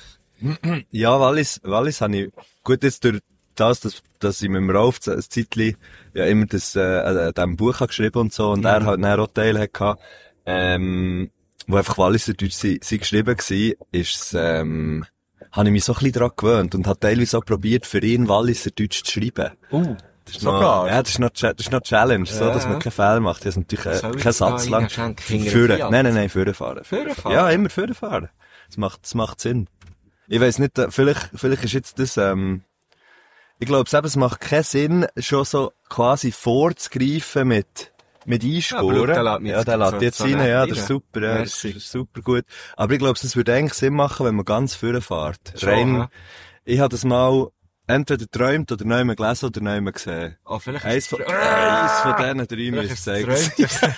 ja Wallis, Wallis habe ich, gut, jetzt durch das, dass, dass ich mit dem Rolf ein Zeitchen ja immer das, äh, äh, dem Buch habe geschrieben und so, und er halt dann auch Teil hatte, ähm, wo einfach Walliser Deutsch sie, sie geschrieben war, ist, ähm, habe ich mich so ein bisschen daran gewöhnt und habe teilweise auch probiert, für ihn Walliser Deutsch zu schreiben. Uh, Das ist sogar? noch, ja, das ist noch, das ist noch Challenge, so, Ja. dass man keinen Fehler macht. Das ist natürlich Soll äh, ich kein da Satz lang. reinschenken? Hinter Führen. dem Fiat? Nein, nein, nein, führen fahren. Führen fahren? Ja, immer führen fahren. Das macht, das macht Sinn. Ich weiss nicht, äh, vielleicht, vielleicht ist jetzt das, ähm, ich glaube, es macht keinen Sinn, schon so quasi vorzugreifen mit, mit Einspuren. Ja, aber schau, der lässt mich ja, jetzt der lässt so- jetzt so rein, nett ja, das ist rein. super, ja, das Merci. ist super gut. Aber ich glaube, es würde eigentlich Sinn machen, wenn man ganz führen fährt. Schon, Rein, ja. ich habe das mal entweder geträumt oder neu gelesen oder neu gesehen. Oh, vielleicht Eins ist von, es- eins von diesen drei Vielleicht müsste ist es es eigentlich sein.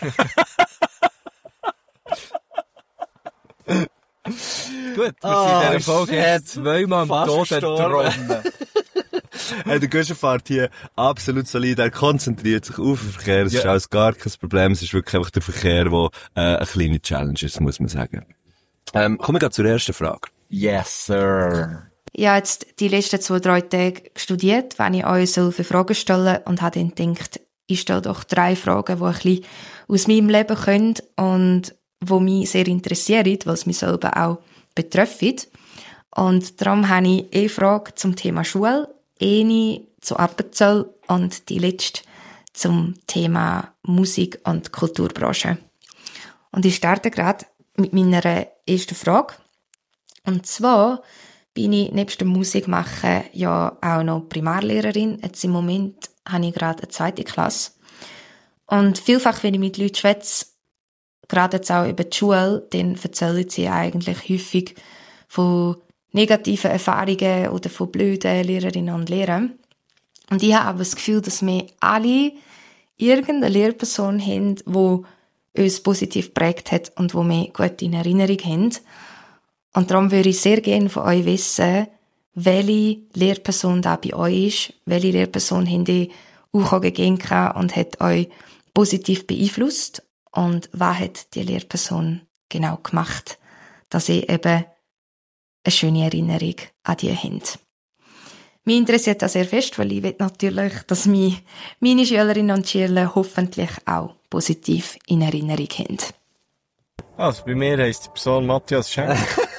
geträumt. Gut, wir Ah, sind in dieser Folge shit. jetzt zweimal am Fast Tod gestorben. entronnen. Hey, der Guschen fährt hier absolut solid. Er konzentriert sich auf den Verkehr. Es Ja. ist alles gar kein Problem. Es ist wirklich einfach der Verkehr, der äh, eine kleine Challenge ist, muss man sagen. Ähm, kommen wir gleich zur ersten Frage. Yes, sir. Ich habe jetzt die letzten zwei, drei Tage studiert, wenn ich euch so für Fragen stelle und habe dann gedacht, ich stelle doch drei Fragen, die ein bisschen aus meinem Leben kommen und die mich sehr interessieren, weil es mich selber auch betreffen. Und darum habe ich eine Frage zum Thema Schule, eine zu Appenzell und die letzte zum Thema Musik- und Kulturbranche. Und ich starte gerade mit meiner ersten Frage. Und zwar bin ich nebst dem Musikmachen ja auch noch Primarlehrerin. Jetzt im Moment habe ich gerade eine zweite Klasse. Und vielfach, wenn ich mit Leuten schwätze, gerade jetzt auch über die Schule, dann erzählen sie eigentlich häufig von negativen Erfahrungen oder von blöden Lehrerinnen und Lehrern. Und ich habe aber das Gefühl, dass wir alle irgendeine Lehrperson haben, die uns positiv geprägt hat und die wir gut in Erinnerung haben. Und darum würde ich sehr gerne von euch wissen, welche Lehrperson da bei euch ist, welche Lehrperson habt ihr auch gegeben und hat euch positiv beeinflusst und was hat die Lehrperson genau gemacht, dass ihr eben eine schöne Erinnerung an die habt. Mich interessiert das sehr fest, weil ich will natürlich, dass mich meine Schülerinnen und Schüler hoffentlich auch positiv in Erinnerung haben. Also, bei mir heisst die Person Matthias Schenk.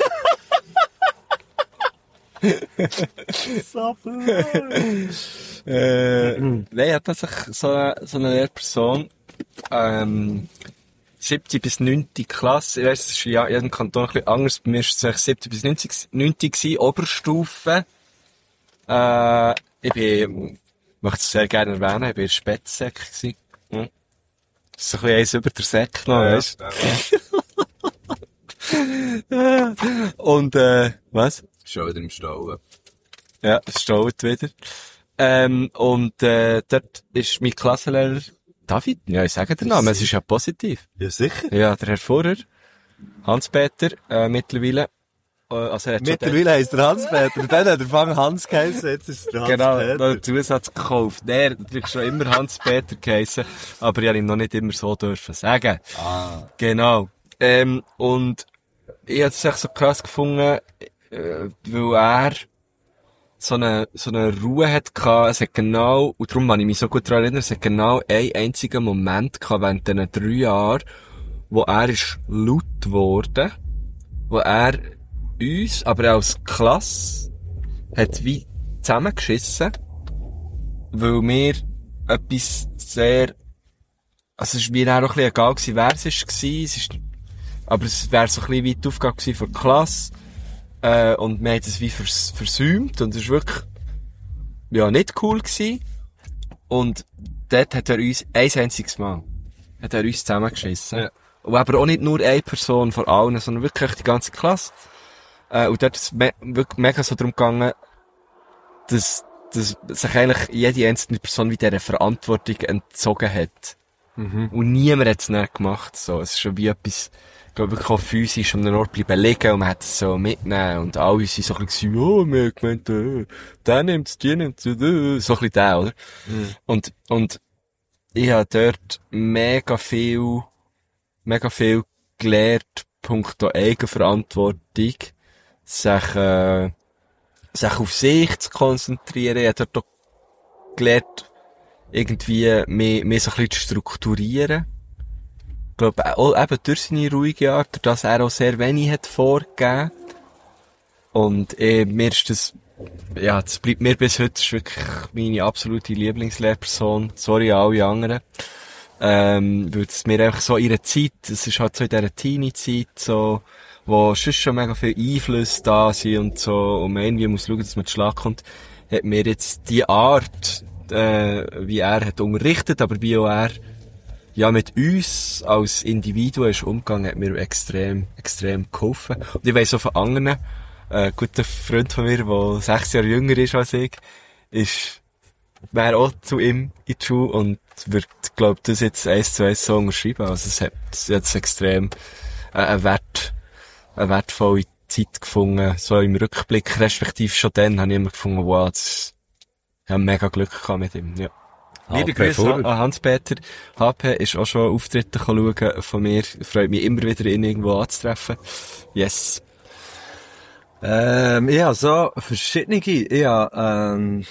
So äh, nein, hat tatsächlich so eine, so eine Lehrperson, ähm, siebte bis neunte Klasse, ich weiss, das ist ja in jedem Kanton ein bisschen anders, bei mir war es eigentlich siebte bis neunte gewesen, Oberstufe. Äh, ich bin, ich möchte es sehr gerne erwähnen, ich war in der Spätsek gewesen. Hm. Das ist ein bisschen eins über der Sek noch, Ja, weisst du? Und, äh, was? Schon wieder im Stau. Ja, es staut wieder. Ähm, und, äh, dort ist mein Klassenlehrer David. Ja, ich sage den Namen, es ist ja positiv. Ja, sicher. Ja, der Herr Vorer, Hans-Peter, äh, mittlerweile. Äh, also er hat Mittlerweile heisst der Hans-Peter. Dann hat er Fang Hans geheißen, jetzt ist es der Genau, Hans-Peter. noch einen Zusatz gekauft. Der hat natürlich schon immer Hans-Peter geheissen, aber ich habe ihm noch nicht immer so dürfen sagen. Ah. Genau. Ähm, und ich habe es echt so krass gefunden, äh, weil er so eine, so eine Ruhe hat gehabt. Es hat genau, und darum kann ich mich so gut daran erinnern, es hat genau einen einzigen Moment gehabt während diesen drei Jahren, wo er ist laut geworden, wo er uns, aber auch als Klasse, hat wie zusammengeschissen, weil wir etwas sehr, also es war mir auch ein bisschen egal gewesen, wer es ist, es ist, aber es wäre so ein bisschen weit die Aufgabe gewesen für die Klasse, äh, und wir haben es wie vers versäumt, und es war wirklich, ja, nicht cool gewesen. Und dort hat er uns ein einziges Mal, hat er uns zusammengeschissen. Ja. Und aber auch nicht nur eine Person von allen, sondern wirklich die ganze Klasse. Äh, und dort ist es me wirklich mega so darum gegangen, dass, dass sich eigentlich jede einzelne Person wie dieser Verantwortung entzogen hat. Mhm. Und niemand hat es nicht gemacht, so. Es ist schon wie etwas, ich glaube, wirklich auch physisch um den Ort bleiben liegen, und man hat es so mitnehmen, und alle sind so ein bisschen, oh, wir haben gemeint, äh, der nimmt's, die nimmt's, äh, so ein bisschen der, oder? Mhm. Und, und, ich habe dort mega viel, mega viel gelernt, punkto Eigenverantwortung, sich, äh, sich auf sich zu konzentrieren. Ich habe dort auch gelernt, irgendwie mehr, mehr so ein bisschen zu strukturieren. Ich glaube, auch eben durch seine ruhige Art, dass er auch sehr wenig hat vorgegeben. Und eh, mir ist das, ja, das bleibt mir bis heute, das ist wirklich meine absolute Lieblingslehrperson. Sorry an alle anderen. Ähm, weil es mir einfach so ihre Zeit, es ist halt so in dieser Teenie-Zeit so, wo sonst schon mega viel Einflüsse da sind und so, und man irgendwie muss schauen, dass man zu Schlag kommt, hat mir jetzt die Art, äh, wie er hat unterrichtet, aber wie auch er, ja, mit uns als Individuen ist umgegangen, hat mir extrem, extrem geholfen. Und ich weiss auch von anderen, ein guter Freund von mir, der sechs Jahre jünger ist als ich, ist, wäre auch zu ihm in die Schule und würde, glaub, das jetzt eins zu eins so unterschreiben. Also es hat jetzt extrem äh, einen Wert, eine wertvolle Zeit gefunden, so im Rückblick, respektive schon dann habe ich immer gefunden, wow, das, ich habe mega Glück gehabt mit ihm, ja. Liebe Grüße an Hans-Peter. H P ist auch schon Auftritte schauen von mir. Freut mich immer wieder, ihn irgendwo anzutreffen. Yes. Ähm, ja, so verschiedene. Ja, ähm,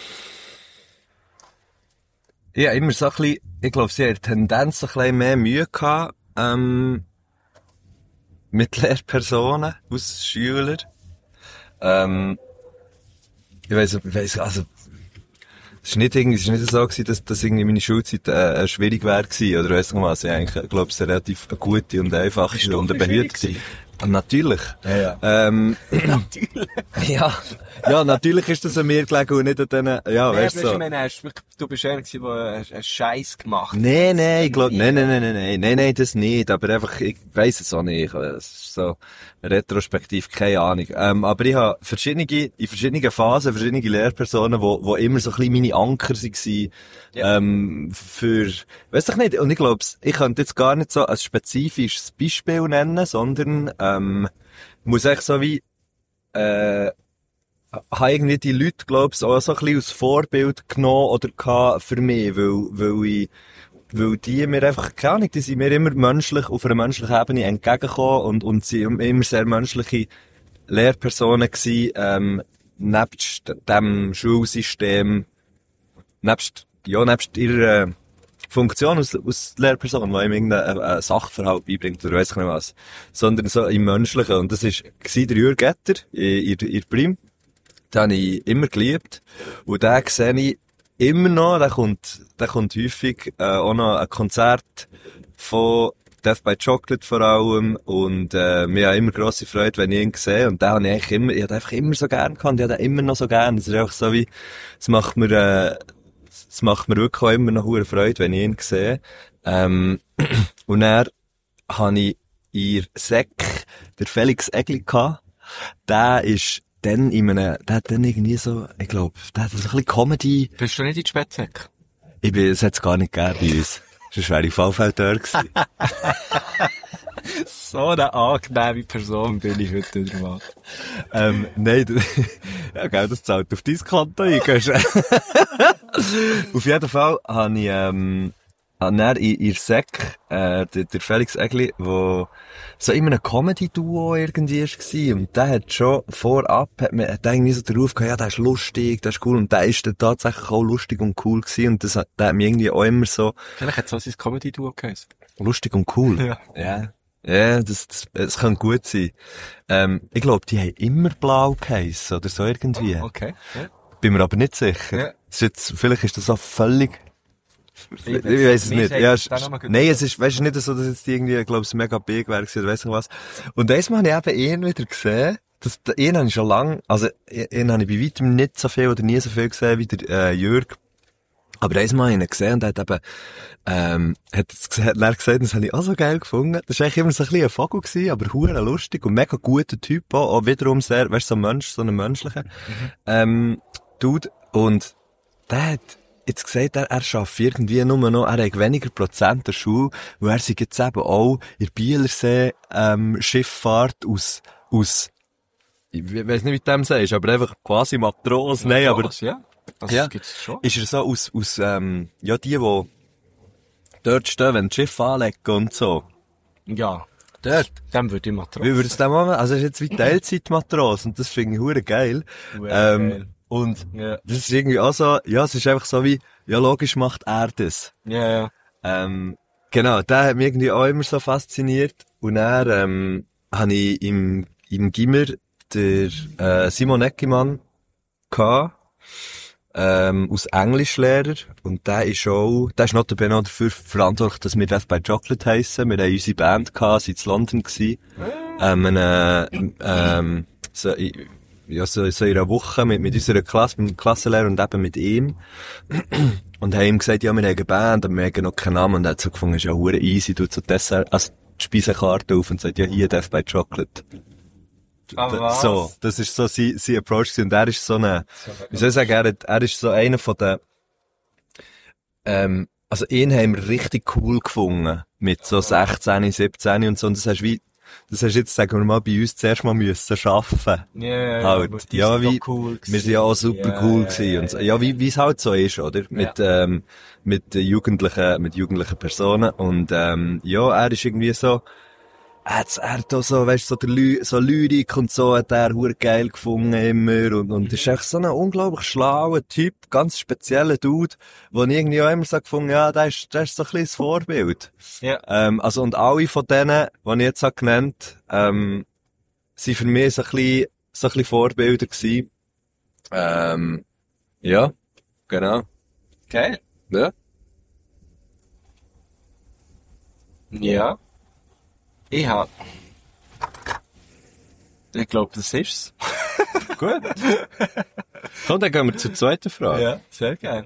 ja, immer so ein bisschen, ich glaube, sie hat Tendenz ein bisschen mehr Mühe gehabt, ähm, mit Lehrpersonen aus Schülern. Ähm, ich weiss, ich weiss, also, es ist nicht irgendwie, es ist nicht so gewesen, dass, dass irgendwie meine Schulzeit, äh, schwierig wäre gewesen, oder weiss noch was, ich eigentlich, glaube, es ist eine relativ gute und einfache Stunde behütet gewesen. Natürlich. Ja, ja. Ähm, natürlich. ja. Ja, natürlich ist das an mir gelegen und nicht an denen, ja, nee, weißt du. So. Meine, hast, du bist einer gewesen, der einen Scheiß gemacht hat. Nein, nein, ich glaube, nein, nein, nein, nein, nein, nein, nein, das nicht, aber einfach, ich weiss es auch nicht, es ist so, retrospektiv, keine Ahnung. Ähm, aber ich habe verschiedene, in verschiedenen Phasen, verschiedene Lehrpersonen, wo, wo immer so ein bisschen meine Anker waren, ja. ähm, für, weiss ich nicht, und ich glaube, ich könnte jetzt gar nicht so ein spezifisches Beispiel nennen, sondern, ähm, muss echt so wie, äh, habe irgendwie die Leute, glaube ich, auch so ein bisschen als Vorbild genommen oder gehabt für mich, weil, weil ich, weil die mir einfach, keine Ahnung, die sind mir immer menschlich, auf einer menschlichen Ebene entgegengekommen und, und sie immer sehr menschliche Lehrpersonen gewesen, ähm, nebst dem Schulsystem, nebst, ja, nebst ihrer Funktion aus, aus Lehrperson, die ihm irgendeinen äh, Sachverhalt beibringt oder weiss ich nicht was. Sondern so im Menschlichen. Und das ist, war der Jürg Etter, in, in, in Prim. Den habe ich immer geliebt. Und den sehe ich immer noch, der kommt, der kommt häufig, äh, auch noch ein Konzert von Death by Chocolate vor allem. Und, äh, mir hat immer grosse Freude, wenn ich ihn sehe. Und den habe ich eigentlich immer, ich habe einfach immer so gern gehabt. Ich habe den immer noch so gern. Das ist einfach so wie, es macht mir, äh, es macht mir wirklich auch immer noch hohe Freude, wenn ich ihn sehe. Ähm, und dann habe ich in Sek der Felix Egli gehabt. Der ist dann in einem, der hat dann irgendwie so, ich glaube, der hat so ein bisschen Comedy. Bist du nicht in die Spätzek? Ich bin, es hat's gar nicht gegeben bei uns. Sonst wäre ich Vollfeld da gewesen. So eine angenehme Person bin ich heute wieder mal. ähm, nein, du, ja, gell, das zahlt auf dein Konto ein, gehst du. Auf jeden Fall habe ich, ähm, habe dann in, in Sek, äh, der, der Felix Egli, wo so immer ein Comedy-Duo irgendwie war, und der hat schon vorab, hat man, hat irgendwie so den Ruf gehabt, ja, der ist lustig, der ist cool, und der ist dann tatsächlich auch lustig und cool gewesen, und das hat, der hat mich irgendwie auch immer so... Vielleicht hat es auch sein Comedy-Duo geheißen. Lustig und cool? Ja. Ja. Ja, das, das, das kann gut sein. Ähm, ich glaube, die haben immer blau geheissen, oder so irgendwie. Okay. Ja. Bin mir aber nicht sicher. Ja. Das ist jetzt, vielleicht ist das auch völlig... Ich, Ich ich weiss es mir nicht. sagt Ja, es sch- dann noch mal gut. nein, es ist, weisst du, nicht so, dass jetzt die irgendwie, glaube ich, mega big wäre gewesen, oder weiss ich was. Und einmal habe ich eben ihn wieder gesehen. Das, ihn habe ich schon lange, also, ihn habe ich bei weitem nicht so viel oder nie so viel gesehen wie der, äh, Jürg. Aber einmal habe ich ihn gesehen und er hat eben, ähm, hat es gesehen, hat er gesagt, das habe ich auch so geil gefunden. Das war eigentlich immer so ein bisschen ein Vogel gewesen, aber hure lustig und mega guter Typ auch, auch wiederum sehr, weißt du, so ein Mensch, so ein menschlicher, mhm. ähm, Dude. Und der hat jetzt gesagt, er, er schafft irgendwie nur noch, er hat weniger Prozent der Schule, weil er sich jetzt eben auch in der Bielersee, ähm, Schifffahrt aus, aus, ich weiss nicht, wie du dem sagst, aber einfach quasi Matros, nein, aber, ja. Also, ja, das gibt's schon. ist er so aus, aus, ähm, ja, die, die dort stehen, wenn die Schiffe anlegen und so. Ja. Dort. Dem würde ich mal trauen. Wie würdest du das machen? Also, er ist jetzt wie Teilzeitmatros und das finde ich hure geil. Hure ähm, geil. Und Ja. das ist irgendwie auch so, ja, es ist einfach so wie, ja, logisch macht er das. Ja, ja. Ähm, genau, der hat mich irgendwie auch immer so fasziniert. Und dann, ähm, habe ich im, im Gimmer der, äh, Simon Eckimann gehabt, ähm, als Englischlehrer. Und der ist auch, der ist notabene auch dafür verantwortlich, dass wir Death by Chocolate heissen. Wir haben unsere Band gehabt, sind in London gewesen. Ähm, eine, ähm, so, ja, so, so in einer Woche mit, mit unserer Klasse, mit dem Klassenlehrer und eben mit ihm. Und haben ihm gesagt, ja, wir haben eine Band, aber wir haben noch keinen Namen. Und er hat so gefunden, ist ja hure easy, tut so Dessert, also die Speisekarte auf und sagt, ja, hier Death by Chocolate. Ah, was? So, das ist so sein, sein Approach gewesen. Und er ist so eine, wie soll ich sagen, er, er ist so einer von den, ähm, also ihn haben wir richtig cool gefunden. Mit so sechzehn, siebzehn und so. Und das hast wie, das hast jetzt, sagen wir mal, bei uns zuerst mal müssen schaffen. Ja, ja, ja. Halt. aber die Ja, sind wie, doch cool wir sind ja auch super Ja, cool ja, gewesen. ja, Und so. ja. Ja, wie, wie es halt so ist, oder? Mit, ähm, mit äh, jugendlichen, mit jugendlichen Personen. Und, ähm, ja, er ist irgendwie so, er hat, er hat auch so, weißt, so, der Ly so Lyrik und so hat er hure geil gefunden immer und, und ist echt so ein unglaublich schlauer Typ, ganz spezieller Dude, wo ich irgendwie auch immer so gefunden, ja, der ist, der ist so ein bisschen das Vorbild. Ja. Ähm, also, und alle von denen, die ich jetzt habe genannt, ähm, sind für mich so ein bisschen, so ein bisschen Vorbilder gewesen. Ähm, ja, genau. Geil. Ja. Ja. Ich hab. Ich glaube, das ist's. Gut. Komm, dann gehen wir zur zweiten Frage. Ja, sehr geil.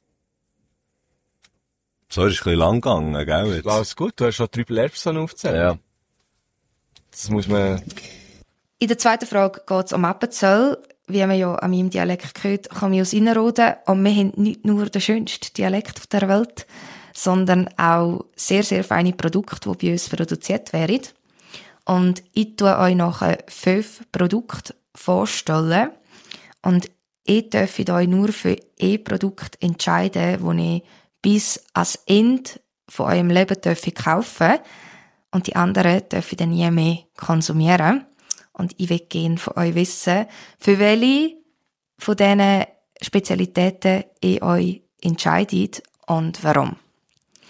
So, ist ein bisschen lang gegangen, gell, jetzt? Alles gut, du hast schon drei Lehrpersonen aufgezählt. Ja. Das muss man... In der zweiten Frage geht es um Appenzell. Wie man ja an meinem Dialekt gehört, komme ich aus Innerrhoden. Und wir haben nicht nur den schönsten Dialekt auf der Welt, sondern auch sehr, sehr feine Produkte, die bei uns produziert werden. Und ich tue euch nachher fünf Produkte vorstellen. Und ich darf euch nur für ein Produkt entscheiden, das ich bis ans Ende von eurem Leben kaufen darf. Und die anderen dürfen dann nie mehr konsumieren. Und ich will gerne von euch wissen, für welche von diesen Spezialitäten ihr euch entscheidet und warum.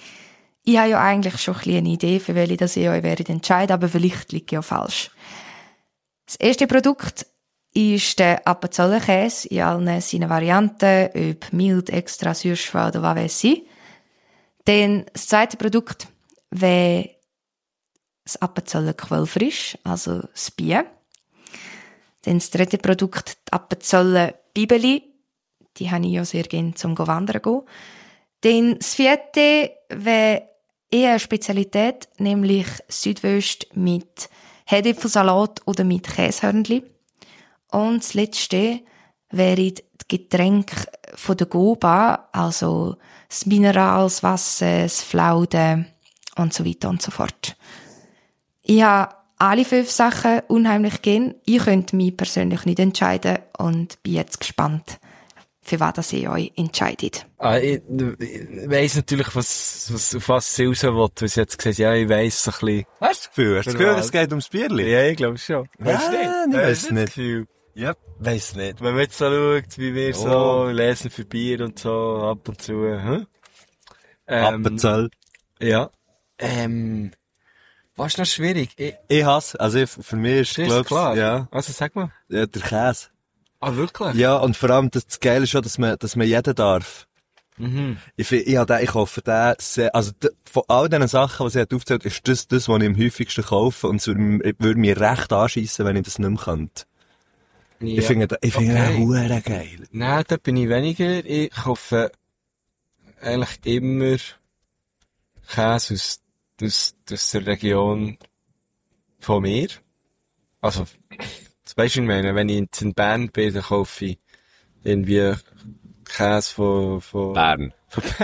Ich habe ja eigentlich schon ein bisschen eine Idee, für welche das ich euch werde entscheiden, aber vielleicht liege ich ja falsch. Das erste Produkt ist der Appenzellerkäse in allen seinen Varianten, ob mild, extra, süßschwer oder was weiß ich. Dann das zweite Produkt wäre das Appenzeller Quellfrisch, also das Bier. Dann das dritte Produkt, die Appenzeller Bibeli. Die habe ich ja sehr gerne zum Wandern gehen. Dann das vierte wäre eher eine Spezialität, nämlich Südwürst mit Herdäpfelsalat oder mit Käsehörnli. Und das letzte wäre die Getränke von der Goba, also das Mineral, das Wasser, das Flauden und so weiter und so fort. Ich habe alle fünf Sachen unheimlich gern. Ich könnte mich persönlich nicht entscheiden und bin jetzt gespannt, für was das ihr euch entscheidet. Ah, ich, ich weiss natürlich, was, was, auf was sie raus will, weil sie jetzt gesagt, ja, ich weiss so ein bisschen. Hast du das Gefühl? Hast du das Gefühl, es geht ums Bierli? Ja, ich glaube schon. Weißt du nicht? Ich weiss nicht. Gefühl. Ja, weiss nicht. Wenn man jetzt so schaut, wie wir Oh. so lesen für Bier und so, ab und zu, hm? ähm, Appenzell. Ja. Ähm, was ist noch schwierig? Ich, Ich hasse, also ich, für mich ist, ist glaub's, klar. ja, Also sag mal. ja, der Käse. Ah, wirklich? Ja, und vor allem, das, das Geile ist schon, dass man, dass man jeden darf. Mhm. Ich, find- ich, hab den, ich hoffe, der, sehr, also, d- von all diesen Sachen, die sie hat aufgezählt, ist das, das, was ich am häufigsten kaufe, und es würde, m- würde mich recht anschiessen, wenn ich das nicht mehr könnte. Ja. Ich finde, den- ich finde Okay. den hure geil. Nein, da bin ich weniger. Ich kaufe eigentlich immer Käse aus, aus, aus der Region von mir. Also, das weisst du, ich meine, wenn ich jetzt in Bern bin, dann kaufe ich irgendwie Käse von, von... Bern.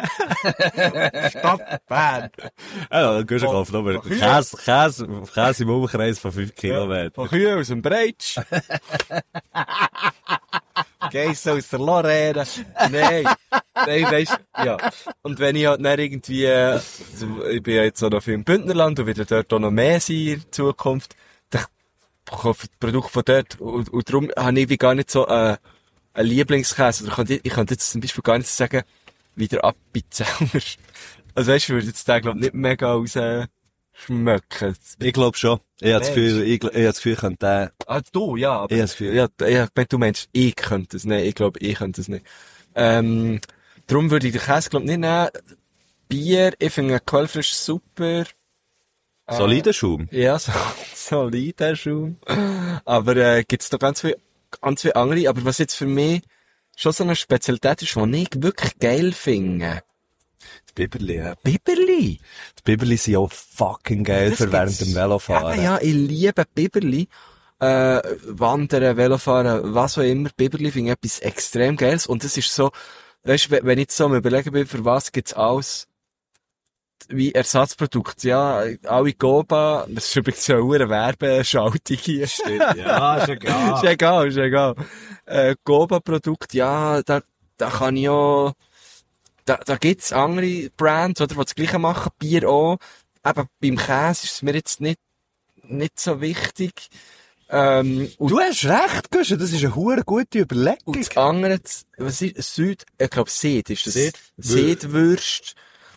Stadt Bern. Ja, dann gehst du kaufen, aber Käse, Käse, Käse im Umkreis von fünf Kilometern. Von Kühen aus dem Breitsch. Geiss aus der Lorraine. Nein. Nein, weisst, ja. Und wenn ich halt dann irgendwie, äh, also ich bin ja jetzt auch noch viel im Bündnerland und wieder dort auch noch mehr sein in Zukunft, dann kaufe ich Produkte von dort und, und darum habe ich wie gar nicht so, äh, einen Lieblingskäse. Oder ich könnte, ich könnte jetzt zum Beispiel gar nicht sagen, wie der Appenzeller. Also weisst du, ich würde jetzt den, glaub nicht mega rausschmecken. Ich glaube schon. Ich habe das Gefühl, ich, ich habe das Gefühl, ich könnte den, Ah, du, ja, aber... ich habe das Gefühl, Ja, ja, ich meine, du meinst, ich könnte es nicht. Ich glaube, ich könnte es nicht. Ähm, darum würde ich den Käse, glaube nicht nehmen. Bier, ich finde Quellfrisch super. solider Schaum. Ja, so, solider Schaum. Aber, äh, gibt's noch ganz viele, ganz viele andere. Aber was jetzt für mich schon so eine Spezialität ist, die ich wirklich geil finde. Die Biberli, ja. Biberli. Die Biberli sind auch fucking geil Das für während gibt's- dem Velofahren. Ja, ja, ich liebe Biberli. Äh, Wandern, Velofahren, was auch immer. Biberli finde ich etwas extrem Geiles. Und es ist so, weißt, wenn wenn ich jetzt so am überlegen bin, für was gibt's alles wie Ersatzprodukt. Ja, alle Goba, das ist übrigens eine hohe Werbeschaltung hier. Ja, ist egal. Ist egal, ist egal. Äh, Goba-Produkt, ja, da, da kann ich auch, da, da gibt's andere Brands, oder, die das Gleiche machen, Bier auch. Eben, beim Käse ist es mir jetzt nicht, nicht so wichtig. Ähm, und, Du hast recht, Guschen, das ist eine hure gute Überlegung. und das andere, das- was ist, Süd, ich glaube, Seed ist das. Seed- Seedwürst.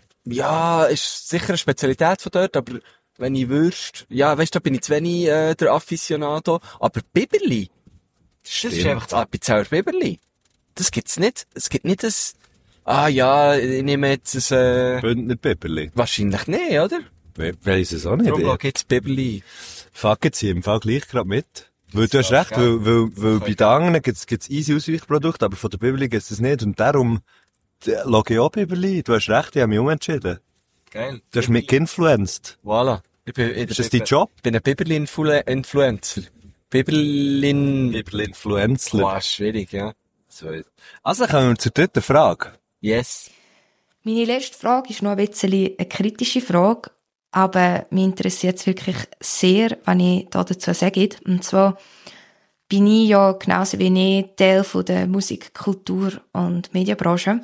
Ja, ist sicher eine Spezialität von dort, aber wenn ich Würst, ja, weißt du, da bin ich zu wenig, äh, der Afficionado. Aber Biberli, das ist Stimmt. einfach das Appenzeller Biberli. Das gibt's nicht. Es gibt nicht das, ah ja, ich nehme jetzt ein, äh, Bündner Biberli. wahrscheinlich nicht, oder? We- Weiss es auch nicht. Darum Ich- gibt's Biberli. Fuck jetzt hier im Fall gleich grad mit. Weil du hast doch recht, geil. weil, weil, weil Okay. bei den anderen gibt's, gibt's easy Ausweichprodukte, aber von der Biberli gibt's das nicht. Und darum, äh, schaue ich auch Biberli. Du hast recht, ich habe mich umentschieden. Geil. Du hast mich geinfluenced. Voilà. Ich bin, ich Ist das dein Job? Ich bin ein Biberli-Influencer. Biberlin... Biberli-Influencer. Wow, schwierig, ja. Also kommen wir zur dritten Frage. Yes. Meine letzte Frage ist noch ein bisschen eine kritische Frage, aber mich interessiert es wirklich sehr, was ich da dazu sage. Und zwar bin ich ja genauso wie ich Teil von der Musik-, Kultur- und Medienbranche.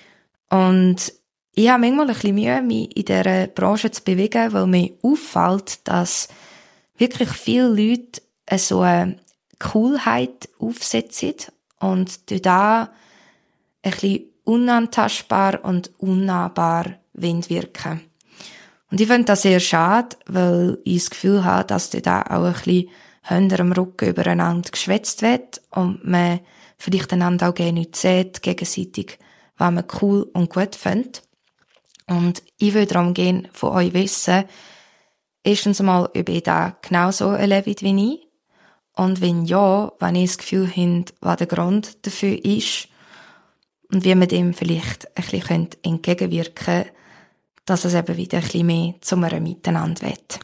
Und ich habe manchmal ein bisschen Mühe, mich in dieser Branche zu bewegen, weil mir auffällt, dass wirklich viele Leute so eine Coolheit aufsetzen und durch da ein bisschen unantastbar und unnahbar wirken. Und ich finde das sehr schade, weil ich das Gefühl habe, dass da auch ein bisschen hinter dem Rücken übereinander geschwätzt wird und man vielleicht einander auch gerne nicht sieht, gegenseitig, was man cool und gut findet. Und ich würde darum gerne von euch wissen, erstens mal, ob ihr da genauso erlebt wie ich. Und wenn ja, wenn ihr das Gefühl habt, was der Grund dafür ist. Und wie man dem vielleicht ein bisschen entgegenwirken könnte, dass es eben wieder ein bisschen mehr zu einem Miteinander wird.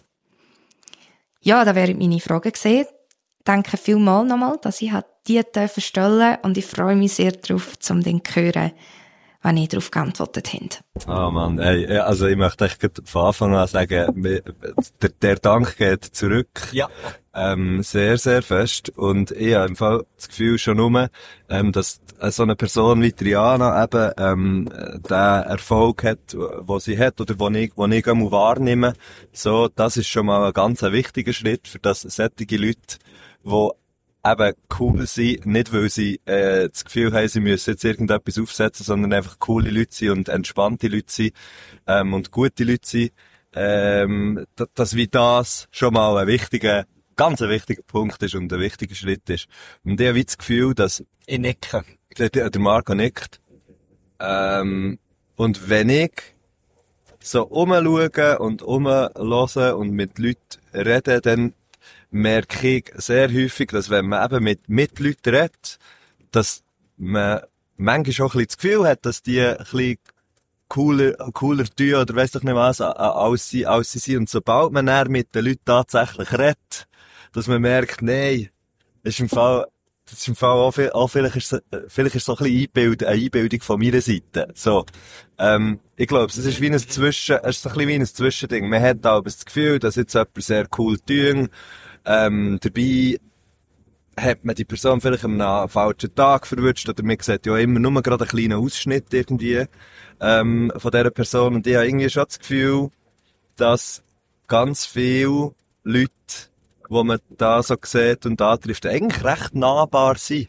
Ja, da wären meine Fragen gewesen. Danke vielmals nochmal, dass ich die stellen durfte und ich freue mich sehr darauf, um den zu hören, wenn ihr darauf geantwortet habt. Ah, Mann, ey, also ich möchte echt von Anfang an sagen, der, der Dank geht zurück. Ja. Ähm, sehr, sehr fest. Und ich habe im Fall das Gefühl schon nur, ähm, dass so eine Person wie Triana eben, ähm, den Erfolg hat, wo sie hat, oder wo ich, wo ich einmal wahrnehme. So, das ist schon mal ein ganz wichtiger Schritt, für das solche Leute, die eben cool sind, nicht weil sie äh, das Gefühl haben, sie müssen jetzt irgendetwas aufsetzen, sondern einfach coole Leute sind und entspannte Leute sind ähm, und gute Leute sind, ähm, dass, dass wie das schon mal ein wichtiger, ganz ein wichtiger Punkt ist und ein wichtiger Schritt ist. Und ich habe wie das Gefühl, dass Ich nicke. der, der Marco nickt. Ähm, und wenn ich so rumschaue und rumhöre und mit Leuten rede, dann merke ich sehr häufig, dass wenn man eben mit, mit Leuten redet, dass man manchmal auch ein bisschen das Gefühl hat, dass die ein bisschen cooler, cooler tun oder weiss doch nicht was, als sie, als sie sind. Und sobald man dann mit den Leuten tatsächlich redet, dass man merkt, nein, das ist im Fall, das ist im Fall auch, viel, auch vielleicht ist es, vielleicht ist es so ein bisschen Einbild, eine Einbildung von meiner Seite. So. Ähm, ich glaube, es ist wie ein Zwischen, es ist so ein bisschen wie ein Zwischending. Man hat auch das Gefühl, dass jetzt jemand sehr cool tun. Ähm, dabei hat man die Person vielleicht am einem falschen Tag verwünscht, oder man sieht ja immer nur gerade einen kleinen Ausschnitt irgendwie, ähm, von dieser Person. Und ich habe irgendwie schon das Gefühl, dass ganz viele Leute, die man da so sieht und antrifft, eigentlich recht nahbar sind.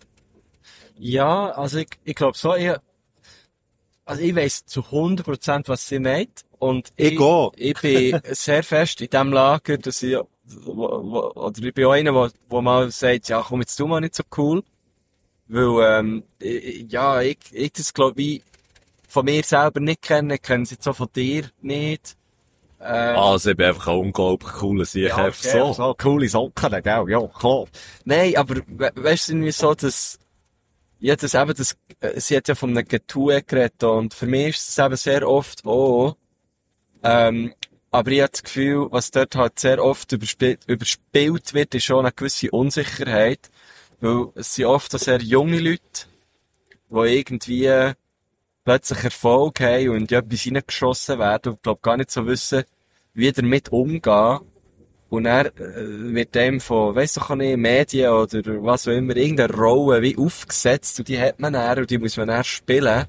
Ja, also ich, ich glaube so, ich, also ich weiss zu hundert Prozent, was sie meint. Und Ich ich, auch. ich bin sehr fest in dem Lager, dass ich, wo, wo, oder ich bin auch einer, der, der mal sagt, ja, komm, jetzt du mal nicht so cool. Weil, ähm, ich, ja, ich, ich das glaube ich von mir selber nicht kenne, ich kenne es jetzt auch von dir nicht. Ähm, Also, ich bin einfach ein unglaublich cooler Sieg. Ja, Einfach okay, so, so. coole Socken, gell? Ja, klar. Nein, aber we weißt du, irgendwie so, dass, ja, das eben, das, äh, sie hat ja von einem Getue geredet und für mich ist es eben sehr oft auch, ähm, aber ich habe das Gefühl, was dort halt sehr oft überspielt, überspielt wird, ist schon eine gewisse Unsicherheit, weil es sind oft auch sehr junge Leute, die irgendwie plötzlich Erfolg haben und in etwas reingeschossen werden und glaub gar nicht so wissen, wie damit umgehen. Und er äh, wird dem von, weiss doch auch nicht, Medien oder was auch immer, irgendeine Rolle wie aufgesetzt und die hat man dann und die muss man dann spielen.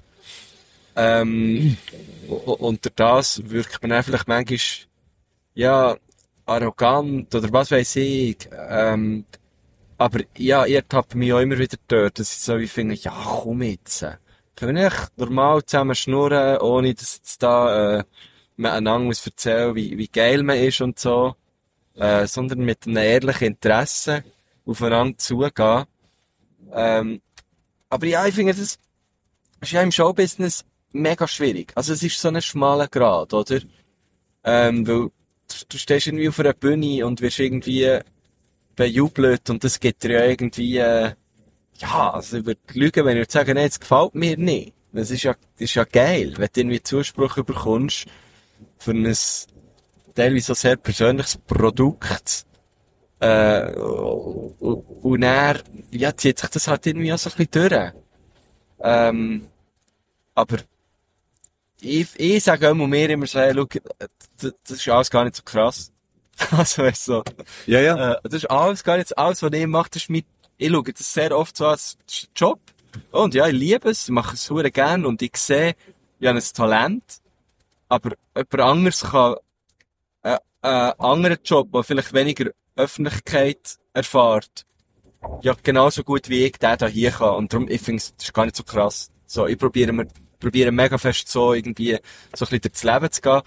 Ähm, und durch das wirkt man dann vielleicht manchmal, ja, arrogant oder was weiss ich. Ähm, aber ja, ich ertappe mich auch immer wieder dort, dass ich so wie finde, ja, komm jetzt. Können wir nicht normal zusammen schnurren, ohne dass jetzt da äh, man einander muss erzählen, wie, wie geil man ist und so. Äh, sondern mit einem ehrlichen Interesse aufeinander zugehen. Ähm, aber ja, ich finde, das ist ja im Showbusiness mega schwierig. Also es ist so ein schmaler Grat, oder? Ähm, weil du, du stehst irgendwie auf einer Bühne und wirst irgendwie bejubelt und das gibt dir ja irgendwie, äh, ja, also ich würde lügen, wenn ich würde sagen, nee, das gefällt mir nicht. Das ist ja, das ist ja geil, wenn du irgendwie Zuspruch bekommst für ein teilweise sehr persönliches Produkt. Äh, und dann, ja, zieht sich das halt irgendwie auch so ein bisschen durch. Ähm, aber ich, ich sage auch mir immer so, hey, schau, das, das ist alles gar nicht so krass. Also, weißt du, so. Ja, ja. Äh, das ist alles gar nicht, alles, was ich mache, das ist mit, ich schaue das sehr oft so als Job. Und ja, ich liebe es, ich mache es sehr gerne und ich sehe, ich habe ein Talent. Aber jemand anderes kann einen äh, anderen Job, der vielleicht weniger Öffentlichkeit erfährt, ja, genauso gut wie ich den da hier kann. Und darum, ich finde, das ist gar nicht so krass. So, ich probiere mir, probiere mega fest so irgendwie, so ein bisschen durchs Leben zu gehen.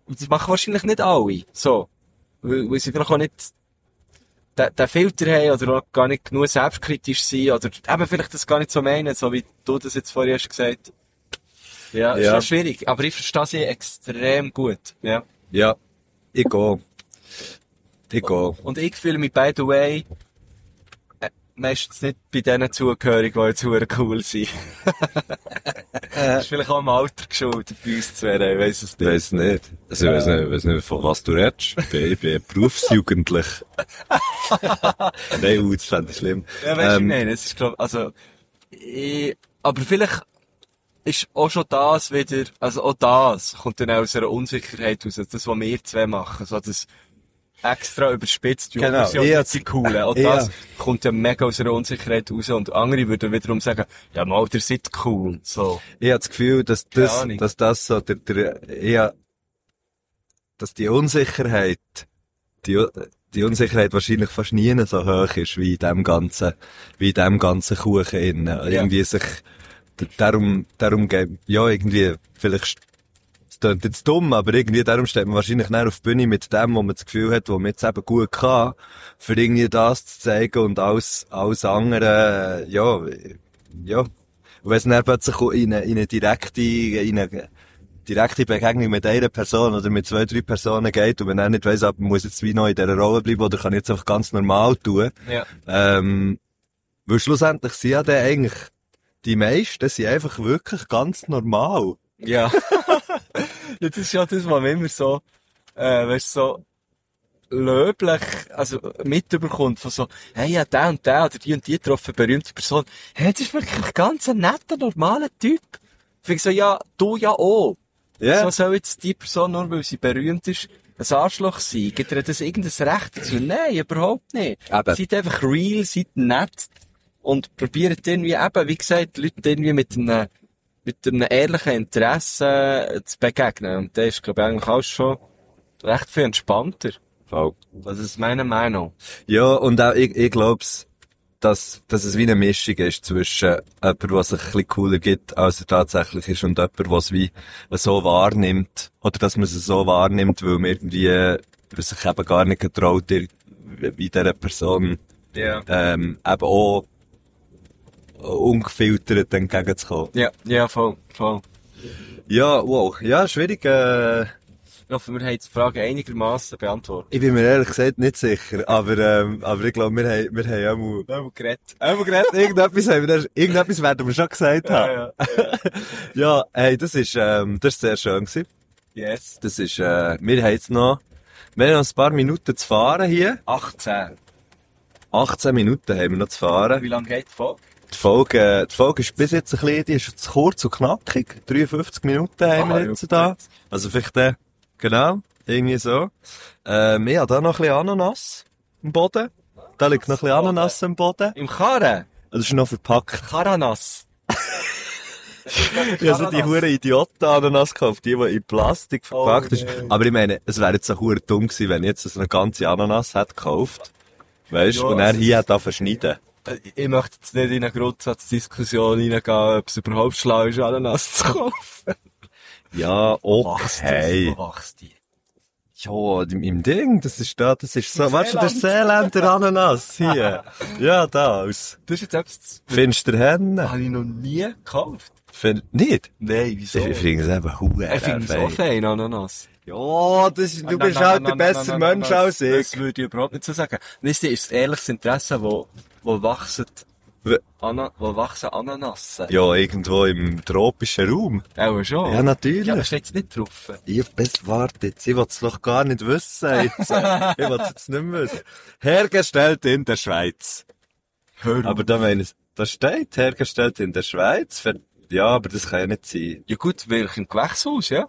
Und das machen wahrscheinlich nicht alle. So. Weil, weil sie vielleicht auch nicht den, den Filter haben oder auch gar nicht genug selbstkritisch sind oder eben vielleicht das gar nicht so meinen, so wie du das jetzt vorher hast gesagt. Ja, ist Ja. schon schwierig. Aber ich verstehe sie extrem gut. Ja. Ja, ich gehe. Ich gehe. Und ich fühle mich, by the way, äh, meistens nicht bei denen zugehörig, die jetzt super cool sind. Das ist vielleicht auch im Alter geschuldet bei uns zu werden, ich weiss es Ich nicht. weiss nicht. Also, ich weiss nicht, ich weiss nicht, von was du redest. Ich bin, ich bin berufsjugendlich. Nein, uh, das fände ich schlimm. Ja, weißt du, Ähm, ich meine, es ist, glaub, also, ich, aber vielleicht ist auch schon das wieder, also auch das kommt dann auch aus einer Unsicherheit raus, das, was wir zwei machen, so das extra überspitzt, Genau, das ist ja ich nicht die Coole. Auch ja. das kommt ja mega aus einer Unsicherheit raus und andere würden wiederum sagen, ja mal, ihr seid cool, so. Ich habe das Gefühl, dass Keine das, Ahnung. dass das so der, der, eher, dass die Unsicherheit, die, die Unsicherheit wahrscheinlich fast nie so hoch ist, wie in dem ganzen, wie in dem ganzen Kuchen innen. Irgendwie sich, d- darum, darum geben, ja, irgendwie, vielleicht, es klingt jetzt dumm, aber irgendwie darum steht man wahrscheinlich näher auf die Bühne mit dem, wo man das Gefühl hat, wo man jetzt eben gut kann, für irgendwie das zu zeigen und alles, alles andere, äh, ja, ja. Und wenn es dann plötzlich in eine, in eine direkte, in eine direkte Begegnung mit einer Person oder mit zwei, drei Personen geht und man dann nicht weiss, ob man muss jetzt wie noch in dieser Rolle bleiben oder kann ich jetzt einfach ganz normal tun. Ja. Ähm, weil schlussendlich sind ja dann eigentlich die meisten sind einfach wirklich ganz normal. Ja. Ja, das ist ja das, was man immer so, äh, weißt du, so löblich, also mitbekommt von so, hey, ja, der und der oder die und die getroffen, berühmte Person. Hey, das ist wirklich ganz ein netter, normaler Typ. Ich finde so, ja, du ja auch. Ja. So soll jetzt die Person, nur weil sie berühmt ist, ein Arschloch sein? Gibt ihr das irgendein Recht dazu? Nein, überhaupt nicht. Eben. Seid einfach real, seid nett und probiert irgendwie eben, wie gesagt, Leute irgendwie mit einem, mit einem ehrlichen Interesse zu begegnen. Und das ist, glaube ich, eigentlich auch schon recht viel entspannter. Voll. Das ist meine Meinung. Ja, und auch ich, ich glaub's, dass, dass es wie eine Mischung ist zwischen jemand, der sich ein bisschen cooler gibt, als er tatsächlich ist, und jemand, der es wie so wahrnimmt. Oder dass man es so wahrnimmt, weil man irgendwie weil sich eben gar nicht getraut, wie dieser Person Ja. ähm, eben auch ungefiltert entgegenzukommen. Ja, ja, voll, voll. Ja, wow. Ja, schwierig. Äh, Ich hoffe, wir haben die Frage einigermaßen beantwortet. ich bin mir ehrlich gesagt nicht sicher, aber, ähm, aber ich glaube, wir haben, wir haben auch mal, Wir haben geredet. einmal geredet, irgendetwas haben wir, irgendetwas werden wir schon gesagt haben. Ja, Ja, hey, das ist, ähm, das ist sehr schön gewesen. yes. Das ist, äh, wir haben jetzt noch, wir haben noch ein paar Minuten zu fahren hier. achtzehn. achtzehn Minuten haben wir noch zu fahren. Wie lange geht die Folge? Die Folge, äh, die Folge ist bis jetzt ein bisschen, die ist zu kurz und knackig. dreiundfünfzig Minuten haben Ah, wir jetzt ja, da. gut. Also vielleicht, äh, genau, irgendwie so. Ähm, ich habe da noch ein bisschen Ananas im Boden. Da liegt noch ein bisschen Ananas im Boden. Im Karren? Das ist noch verpackt. Karanas. Ich habe so die hure Idioten-Ananas gekauft, die, die in Plastik verpackt Oh, ist. nein. Aber ich meine, es wäre jetzt so hure dumm gewesen, wenn ich jetzt so eine ganze Ananas hätte gekauft. Weißt du? Ja, Und er also- hier hat da verschneiden. Äh, Ich möchte jetzt nicht in eine Grundsatzdiskussion reingehen, ob es überhaupt schlau ist, Ananas zu kaufen. Ja, okay. Wo wächst die? Ja, im, im Ding, das ist da, das ist so, weißt du, der Seeländer Ananas hier. Ja, da, aus Das ist jetzt etwas, Finsterhennen. habe ich noch nie gekauft. Find, nicht? Nein, wieso? Ich finde es eben hure Ich finde es auch fein, Ananas. Ja, das ist, du Nein, bist nein, halt nein, der nein, bessere nein, nein, Mensch nein, als ich. Das würde ich überhaupt nicht so sagen. Wisst ihr, ist das ehrliches Interesse, wo, wo wachsen, W- Ana, wo wachsen Ananassen? Ja, irgendwo im tropischen Raum. Auch schon. Ja, natürlich. Ja, aber steht jetzt nicht drauf. Ich bis warte jetzt, ich will es doch gar nicht wissen jetzt. äh, ich will es jetzt nicht mehr wissen. Hergestellt in der Schweiz. Hör Aber da meine ich, da steht, hergestellt in der Schweiz. Für, ja, aber das kann ja nicht sein. Ja gut, wirklich im Gewächshaus, ja?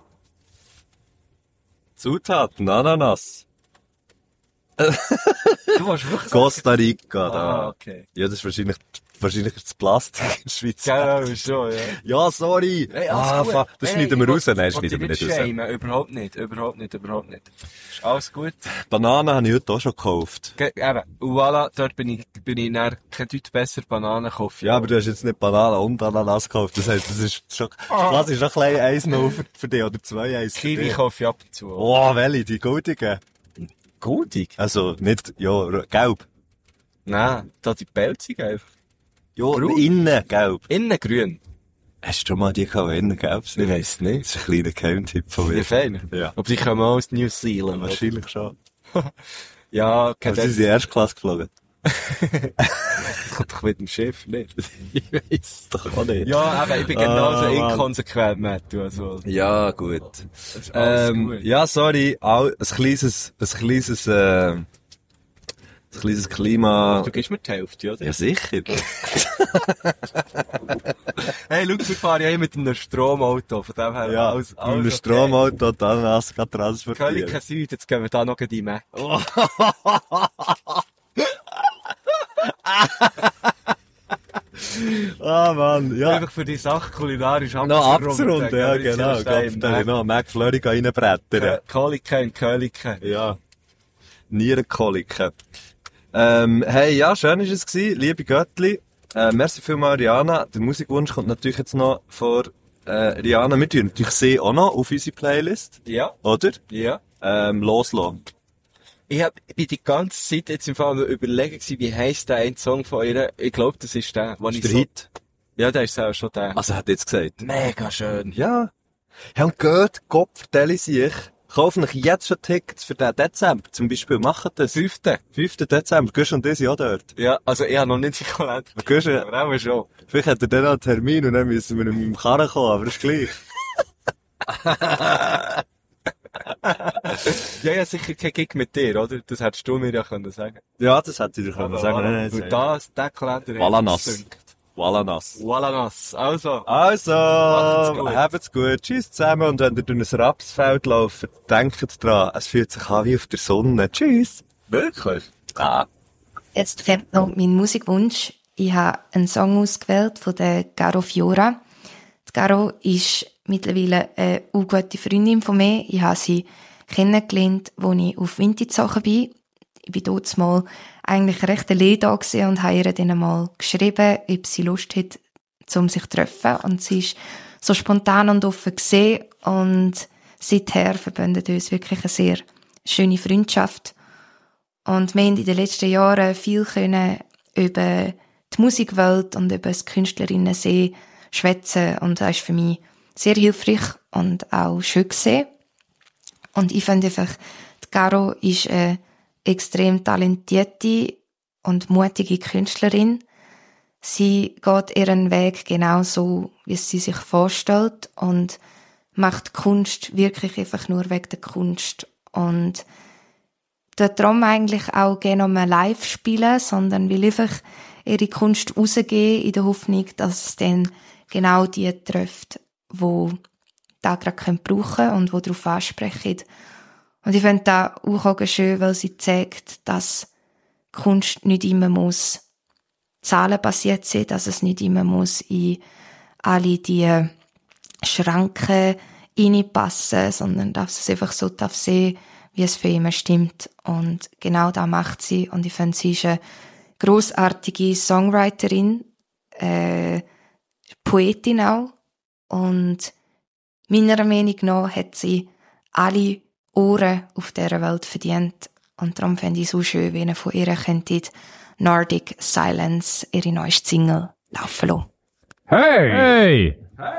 Zutaten, Ananas. Du warst wirklich Costa Rica, da. Ah, okay. Ja, das ist wahrscheinlich wahrscheinlich ist das Plastik in der Schweiz. Ja, schon, ja. Ja, sorry. Hey, ah, alles gut. fuck. Das Hey, schneiden wir ich raus. will- Nein, ich will schneiden wir dich nicht raus. shamen. Überhaupt nicht, überhaupt nicht, überhaupt nicht. Ist alles gut. Bananen habe ich heute auch schon gekauft. Ge eben, und voilà, dort bin ich, bin ich dann kein Deut besser Bananen kaufen. Ja, aber du hast jetzt nicht Bananen und Ananas gekauft. Das heisst, das ist schon, quasi schon ein klein eins null für, für dich, oder zwei eins für Kiwi dich. kaufe ich ab und zu. Oh, welche? Die goldigen? Goldig? Also, nicht, ja, r- gelb. Nein, da die Pelzige einfach. Ja, Braun? innen gelb. Innen grün. Hast du schon mal die gehabt, die innen gelb sind? Ich weiss nicht. Das ist ein kleiner Geheimtipp von Wie mir. fein. Ja. Aber die kommen auch aus New Zealand. oder? Wahrscheinlich schon. Ja, Aber kennt sie sind in Erstklasse geflogen. das kommt doch mit dem Schiff, nicht? Ich weiss doch auch nicht. Ja, aber ich bin genauso Ah, Mann. inkonsequent, Matt, also. Ja, gut. ist alles Ähm, gut. ja, sorry, auch ein kleines, ein kleines, äh, ein kleines Klima. Du gibst mir die Hälfte, oder? Ja, sicher. Hey, schau, wir fahren ja hier mit einem Stromauto, von dem her. Ja, alles, mit einem okay. Stromauto die Ananas transportieren. Kölliken Süd, jetzt gehen wir da noch in die Mac. Ah, Mann, ja. Einfach für die Sache kulinarisch Noch abzurunden, ja, genau. Gott, Gott, da ich noch einen McFlurry reinbrettern. Koliken in Kölliken. Ja. Nierenkoliken. Ähm, hey, ja, schön war es gewesen. Liebe Göttli. Äh, merci vielmals, Rihanna. Der Musikwunsch kommt natürlich jetzt noch vor, äh, Rihanna. Wir tun natürlich sie auch noch auf unsere Playlist. Ja, Oder? ja. Ähm, loslassen. Ich hab, ich bin die ganze Zeit jetzt im Fall am überlegen gewesen, wie heisst der ein Song von ihr? Ich glaube, das ist der, wo Das ich ist der so... Hit. Ja, der ist auch schon der. Also, hat jetzt gesagt. Mega schön. Ja. Ja, und geht, Gott, vertelle ich. Kaufen euch jetzt schon Tickets für den Dezember. Zum Beispiel, macht das. Fünfte. fünften Dezember. Gehst und diese auch dort. Ja, also ich habe noch nicht die Kalender. Gehst du, Aber auch schon. vielleicht hat er dann noch einen Termin und dann müssen wir mit dem Karren kommen, aber ist gleich. Ja, ja, sicher kein Gig mit dir, oder? Das hättest du mir ja können sagen. Ja, das hätte ich dir können sagen. Nein, nein, Und nein. das, der Kalender... Walanas. Walanas. Walanas. Also. Also, Macht's gut. habt's gut. Tschüss zusammen. Und wenn ihr durch ein Rapsfeld lauft, denkt dran, es fühlt sich an wie auf der Sonne. Tschüss. Wirklich? Ah. Jetzt kommt noch mein Musikwunsch. Ich habe einen Song ausgewählt von der Garo Fiora. Die Garo ist mittlerweile eine gute Freundin von mir. Ich habe sie kennengelernt, als ich auf Vintage bin. Ich war dort mal eigentlich recht allein da gewesen und habe ihr dann mal geschrieben, ob sie Lust hat, um sich zu treffen. Und sie ist so spontan und offen gesehen und seither verbindet uns wirklich eine sehr schöne Freundschaft. Und wir haben in den letzten Jahren viel können über die Musikwelt und über das Künstlerinnen-Sehen schwätzen und das ist für mich sehr hilfreich und auch schön gesehen. Und ich finde einfach, die Garo ist eine extrem talentierte und mutige Künstlerin. Sie geht ihren Weg genau so, wie sie sich vorstellt und macht Kunst wirklich einfach nur wegen der Kunst. Und dort darum eigentlich auch gerne mal live spielen, sondern will einfach ihre Kunst rausgeben in der Hoffnung, dass es dann genau die trifft, die da gerade brauchen können und die darauf ansprechen. Und ich finde das auch schön, weil sie zeigt, dass Kunst nicht immer muss zahlenbasiert sein, dass es nicht immer muss in alle die Schranken reinpassen, sondern dass es einfach so darf sein, wie es für ihn stimmt. Und genau das macht sie. Und ich finde, sie ist eine grossartige Songwriterin, äh, Poetin auch. Und meiner Meinung nach hat sie alle Ohren auf dieser Welt verdient. Und darum fände ich es so schön, wenn ihr von ihr könntet Nordic Silence, ihre neueste Single, laufen lassen. Hey! Hey!